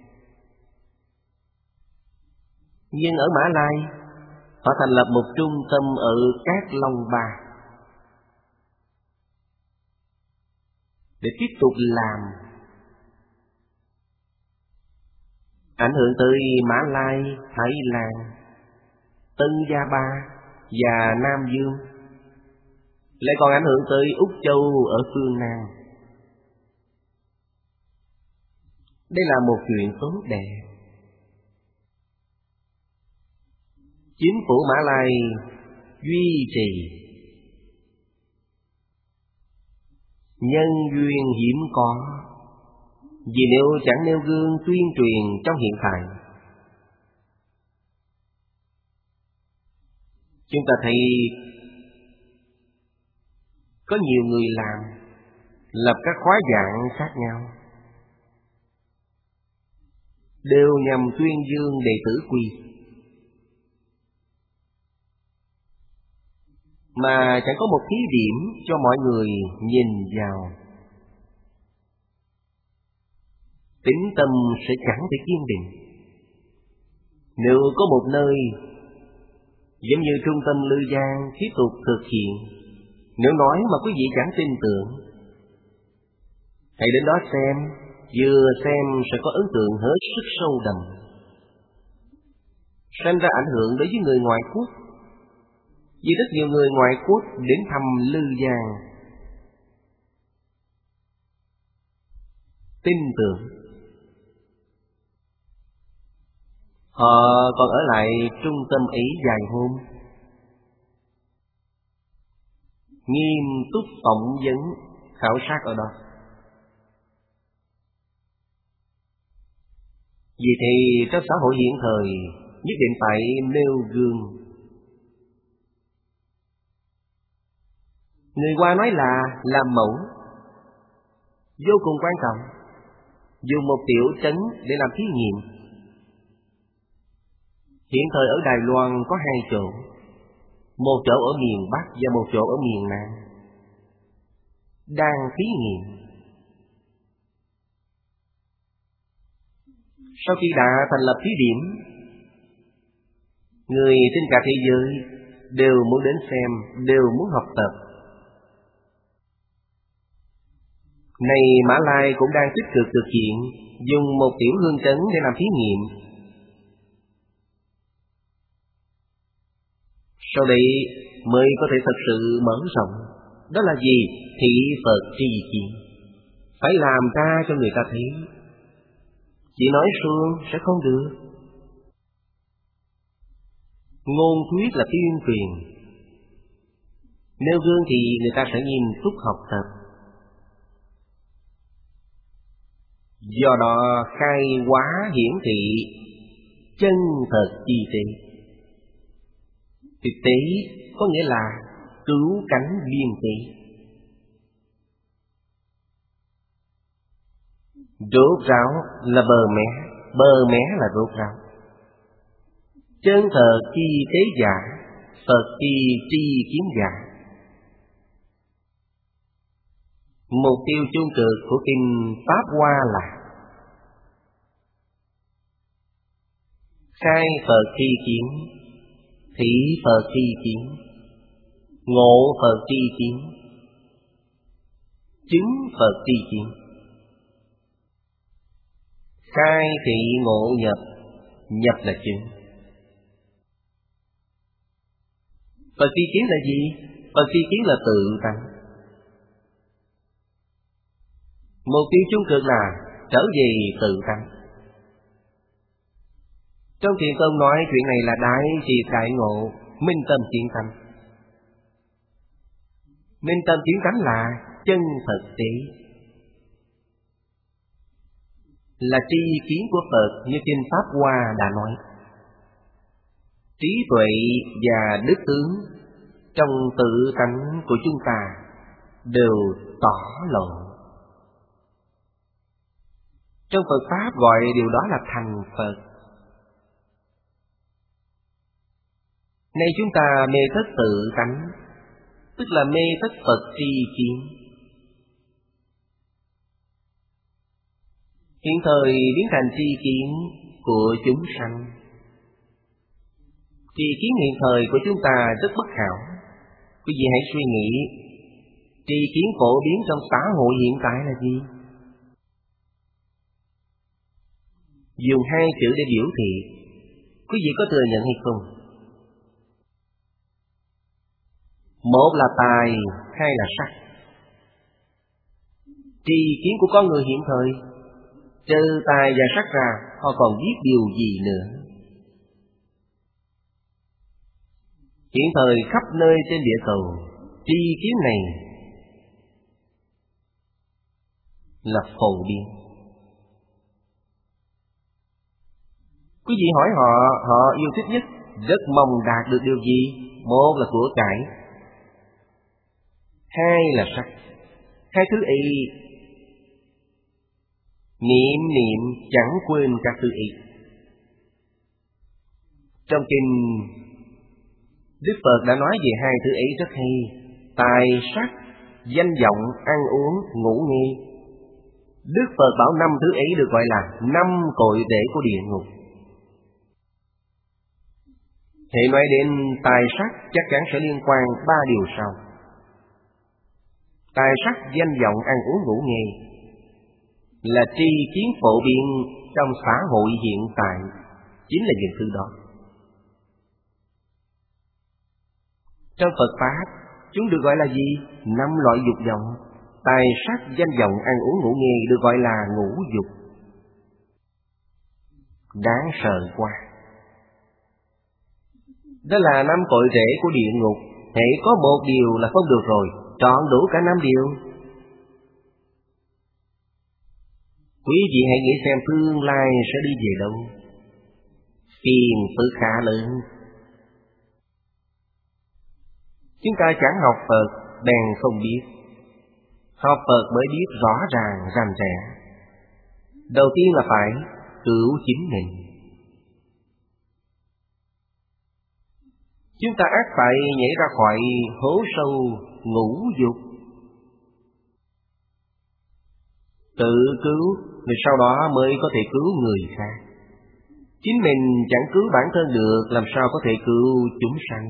nhưng ở Mã Lai họ thành lập một trung tâm ở Cát Long Ba để tiếp tục làm, ảnh hưởng tới Mã Lai, Thái Lan, Tân Gia Ba và Nam Dương, lại còn ảnh hưởng tới Úc Châu ở phương Nam. Đây là một chuyện tốt đẹp. Chính phủ Mã Lai duy trì, nhân duyên hiếm có, vì nếu chẳng nêu gương tuyên truyền trong hiện tại, chúng ta thấy có nhiều người lập các khóa giảng khác nhau, đều nhằm tuyên dương đệ tử quy, mà chẳng có một thí điểm cho mọi người nhìn vào. Tín tâm sẽ chẳng thể kiên định. Nếu có một nơi giống như trung tâm Lư Giang tiếp tục thực hiện, nếu nói mà quý vị chẳng tin tưởng, hãy đến đó xem, vừa xem sẽ có ấn tượng hết sức sâu đậm, sinh ra ảnh hưởng đối với người ngoại quốc. Vì rất nhiều người ngoại quốc đến thăm Lư Giang, tin tưởng. Họ còn ở lại trung tâm ấy vài hôm, nghiêm túc phỏng vấn, khảo sát ở đó. Vì thế trong xã hội hiện thời nhất định phải nêu gương. Người qua nói là làm mẫu, vô cùng quan trọng. Dùng một tiểu trấn để làm thí nghiệm. Hiện thời ở Đài Loan có hai chỗ, một chỗ ở miền Bắc và một chỗ ở miền Nam, đang thí nghiệm. Sau khi đã thành lập thí điểm, người trên cả thế giới đều muốn đến xem, đều muốn học tập. Này Mã Lai cũng đang tích cực thực hiện, dùng một tiểu hương trấn để làm thí nghiệm. Sau đấy mới có thể thật sự mở rộng. Đó là gì? Thị Phật tri kiến. Phải làm ra cho người ta thấy. Chỉ nói suông sẽ không được. Ngôn thuyết là tuyên truyền. Nêu gương thì người ta sẽ nghiêm túc học tập. Do đó khai hóa hiển thị, chân thật chi tế. Thực tế có nghĩa là cứu cánh biên tế. Rốt ráo là bờ mé là rốt ráo. Chân thật chi tế giả, Phật chi tri kiến giả. Mục tiêu chung cực của kinh Pháp Hoa là khai Phật tri kiến, thị Phật tri kiến, ngộ Phật tri kiến, chứng Phật tri kiến. Khai thị ngộ nhập, nhập là chứng. Phật tri kiến là gì? Phật tri kiến là tự tánh. Mục tiêu chung cực là trở về tự tánh. Trong Thiền Tông nói chuyện này là đại triệt đại ngộ, minh tâm kiến tánh. Minh tâm kiến tánh là chân thực tế. là tri kiến của Phật như trên Pháp Hoa đã nói. Trí tuệ và đức tướng trong tự tánh của chúng ta đều tỏ lộ. Trong Phật Pháp gọi điều đó là thành Phật. Nay chúng ta mê thất tự tánh, tức là mê thất Phật tri kiến. Hiện thời biến thành tri kiến của chúng sanh. Tri kiến hiện thời của chúng ta rất bất hảo. Quý vị hãy suy nghĩ, tri kiến phổ biến trong xã hội hiện tại là gì? Dùng hai chữ để biểu thị, quý vị có thừa nhận hay không? Một là tài, hai là sắc. Tri kiến của con người hiện thời, trừ tài và sắc ra, họ còn biết điều gì nữa? Hiện thời khắp nơi trên địa cầu, tri kiến này là phổ biến. Quý vị hỏi họ, họ yêu thích nhất, rất mong đạt được điều gì? Một là của cải, hai là sắc. Hai thứ ý, niệm niệm chẳng quên các thứ ý. Trong kinh Đức Phật đã nói về hai thứ ấy rất hay: tài sắc, danh vọng, ăn uống, ngủ nghê. Đức Phật bảo năm thứ ấy được gọi là năm cội rễ của địa ngục. Hệ nói đến tài sắc chắc chắn sẽ liên quan ba điều sau. Tài sắc, danh vọng, ăn uống, ngủ nghê là tri kiến phổ biến trong xã hội hiện tại, chính là những thứ đó. Trong Phật Pháp, chúng được gọi là gì? Năm loại dục vọng. Tài sắc, danh vọng, ăn uống, ngủ nghê được gọi là ngũ dục. Đáng sợ quá. Đó là năm cội rễ của địa ngục. Hễ có một điều là không được rồi, trọn đủ cả năm điều. Quý vị hãy nghĩ xem tương lai sẽ đi về đâu. Phiền phức khá lớn. Chúng ta chẳng học Phật bèn không biết. Học Phật mới biết rõ ràng rành rẽ. Đầu tiên là phải cứu chính mình. Chúng ta ắt phải nhảy ra khỏi hố sâu ngũ dục, tự cứu, rồi sau đó mới có thể cứu người khác. Chính mình chẳng cứu bản thân được, làm sao có thể cứu chúng sanh?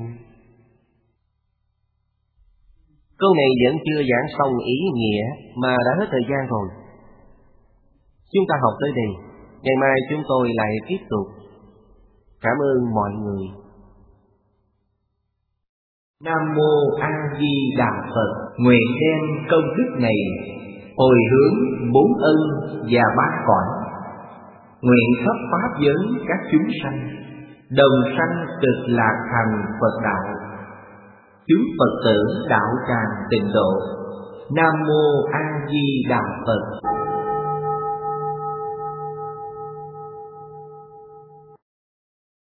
Câu này vẫn chưa giảng xong ý nghĩa mà đã hết thời gian rồi. Chúng ta học tới đây, ngày mai chúng tôi lại tiếp tục. Cảm ơn mọi người. Nam Mô A Di Đà Phật. Nguyện đem công đức này hồi hướng bốn ân và ba cõi. Nguyện khắp pháp giới các chúng sanh đồng sanh cực lạc thành Phật đạo. Chúng Phật tử đạo tràng tịnh độ. Nam Mô A Di Đà Phật.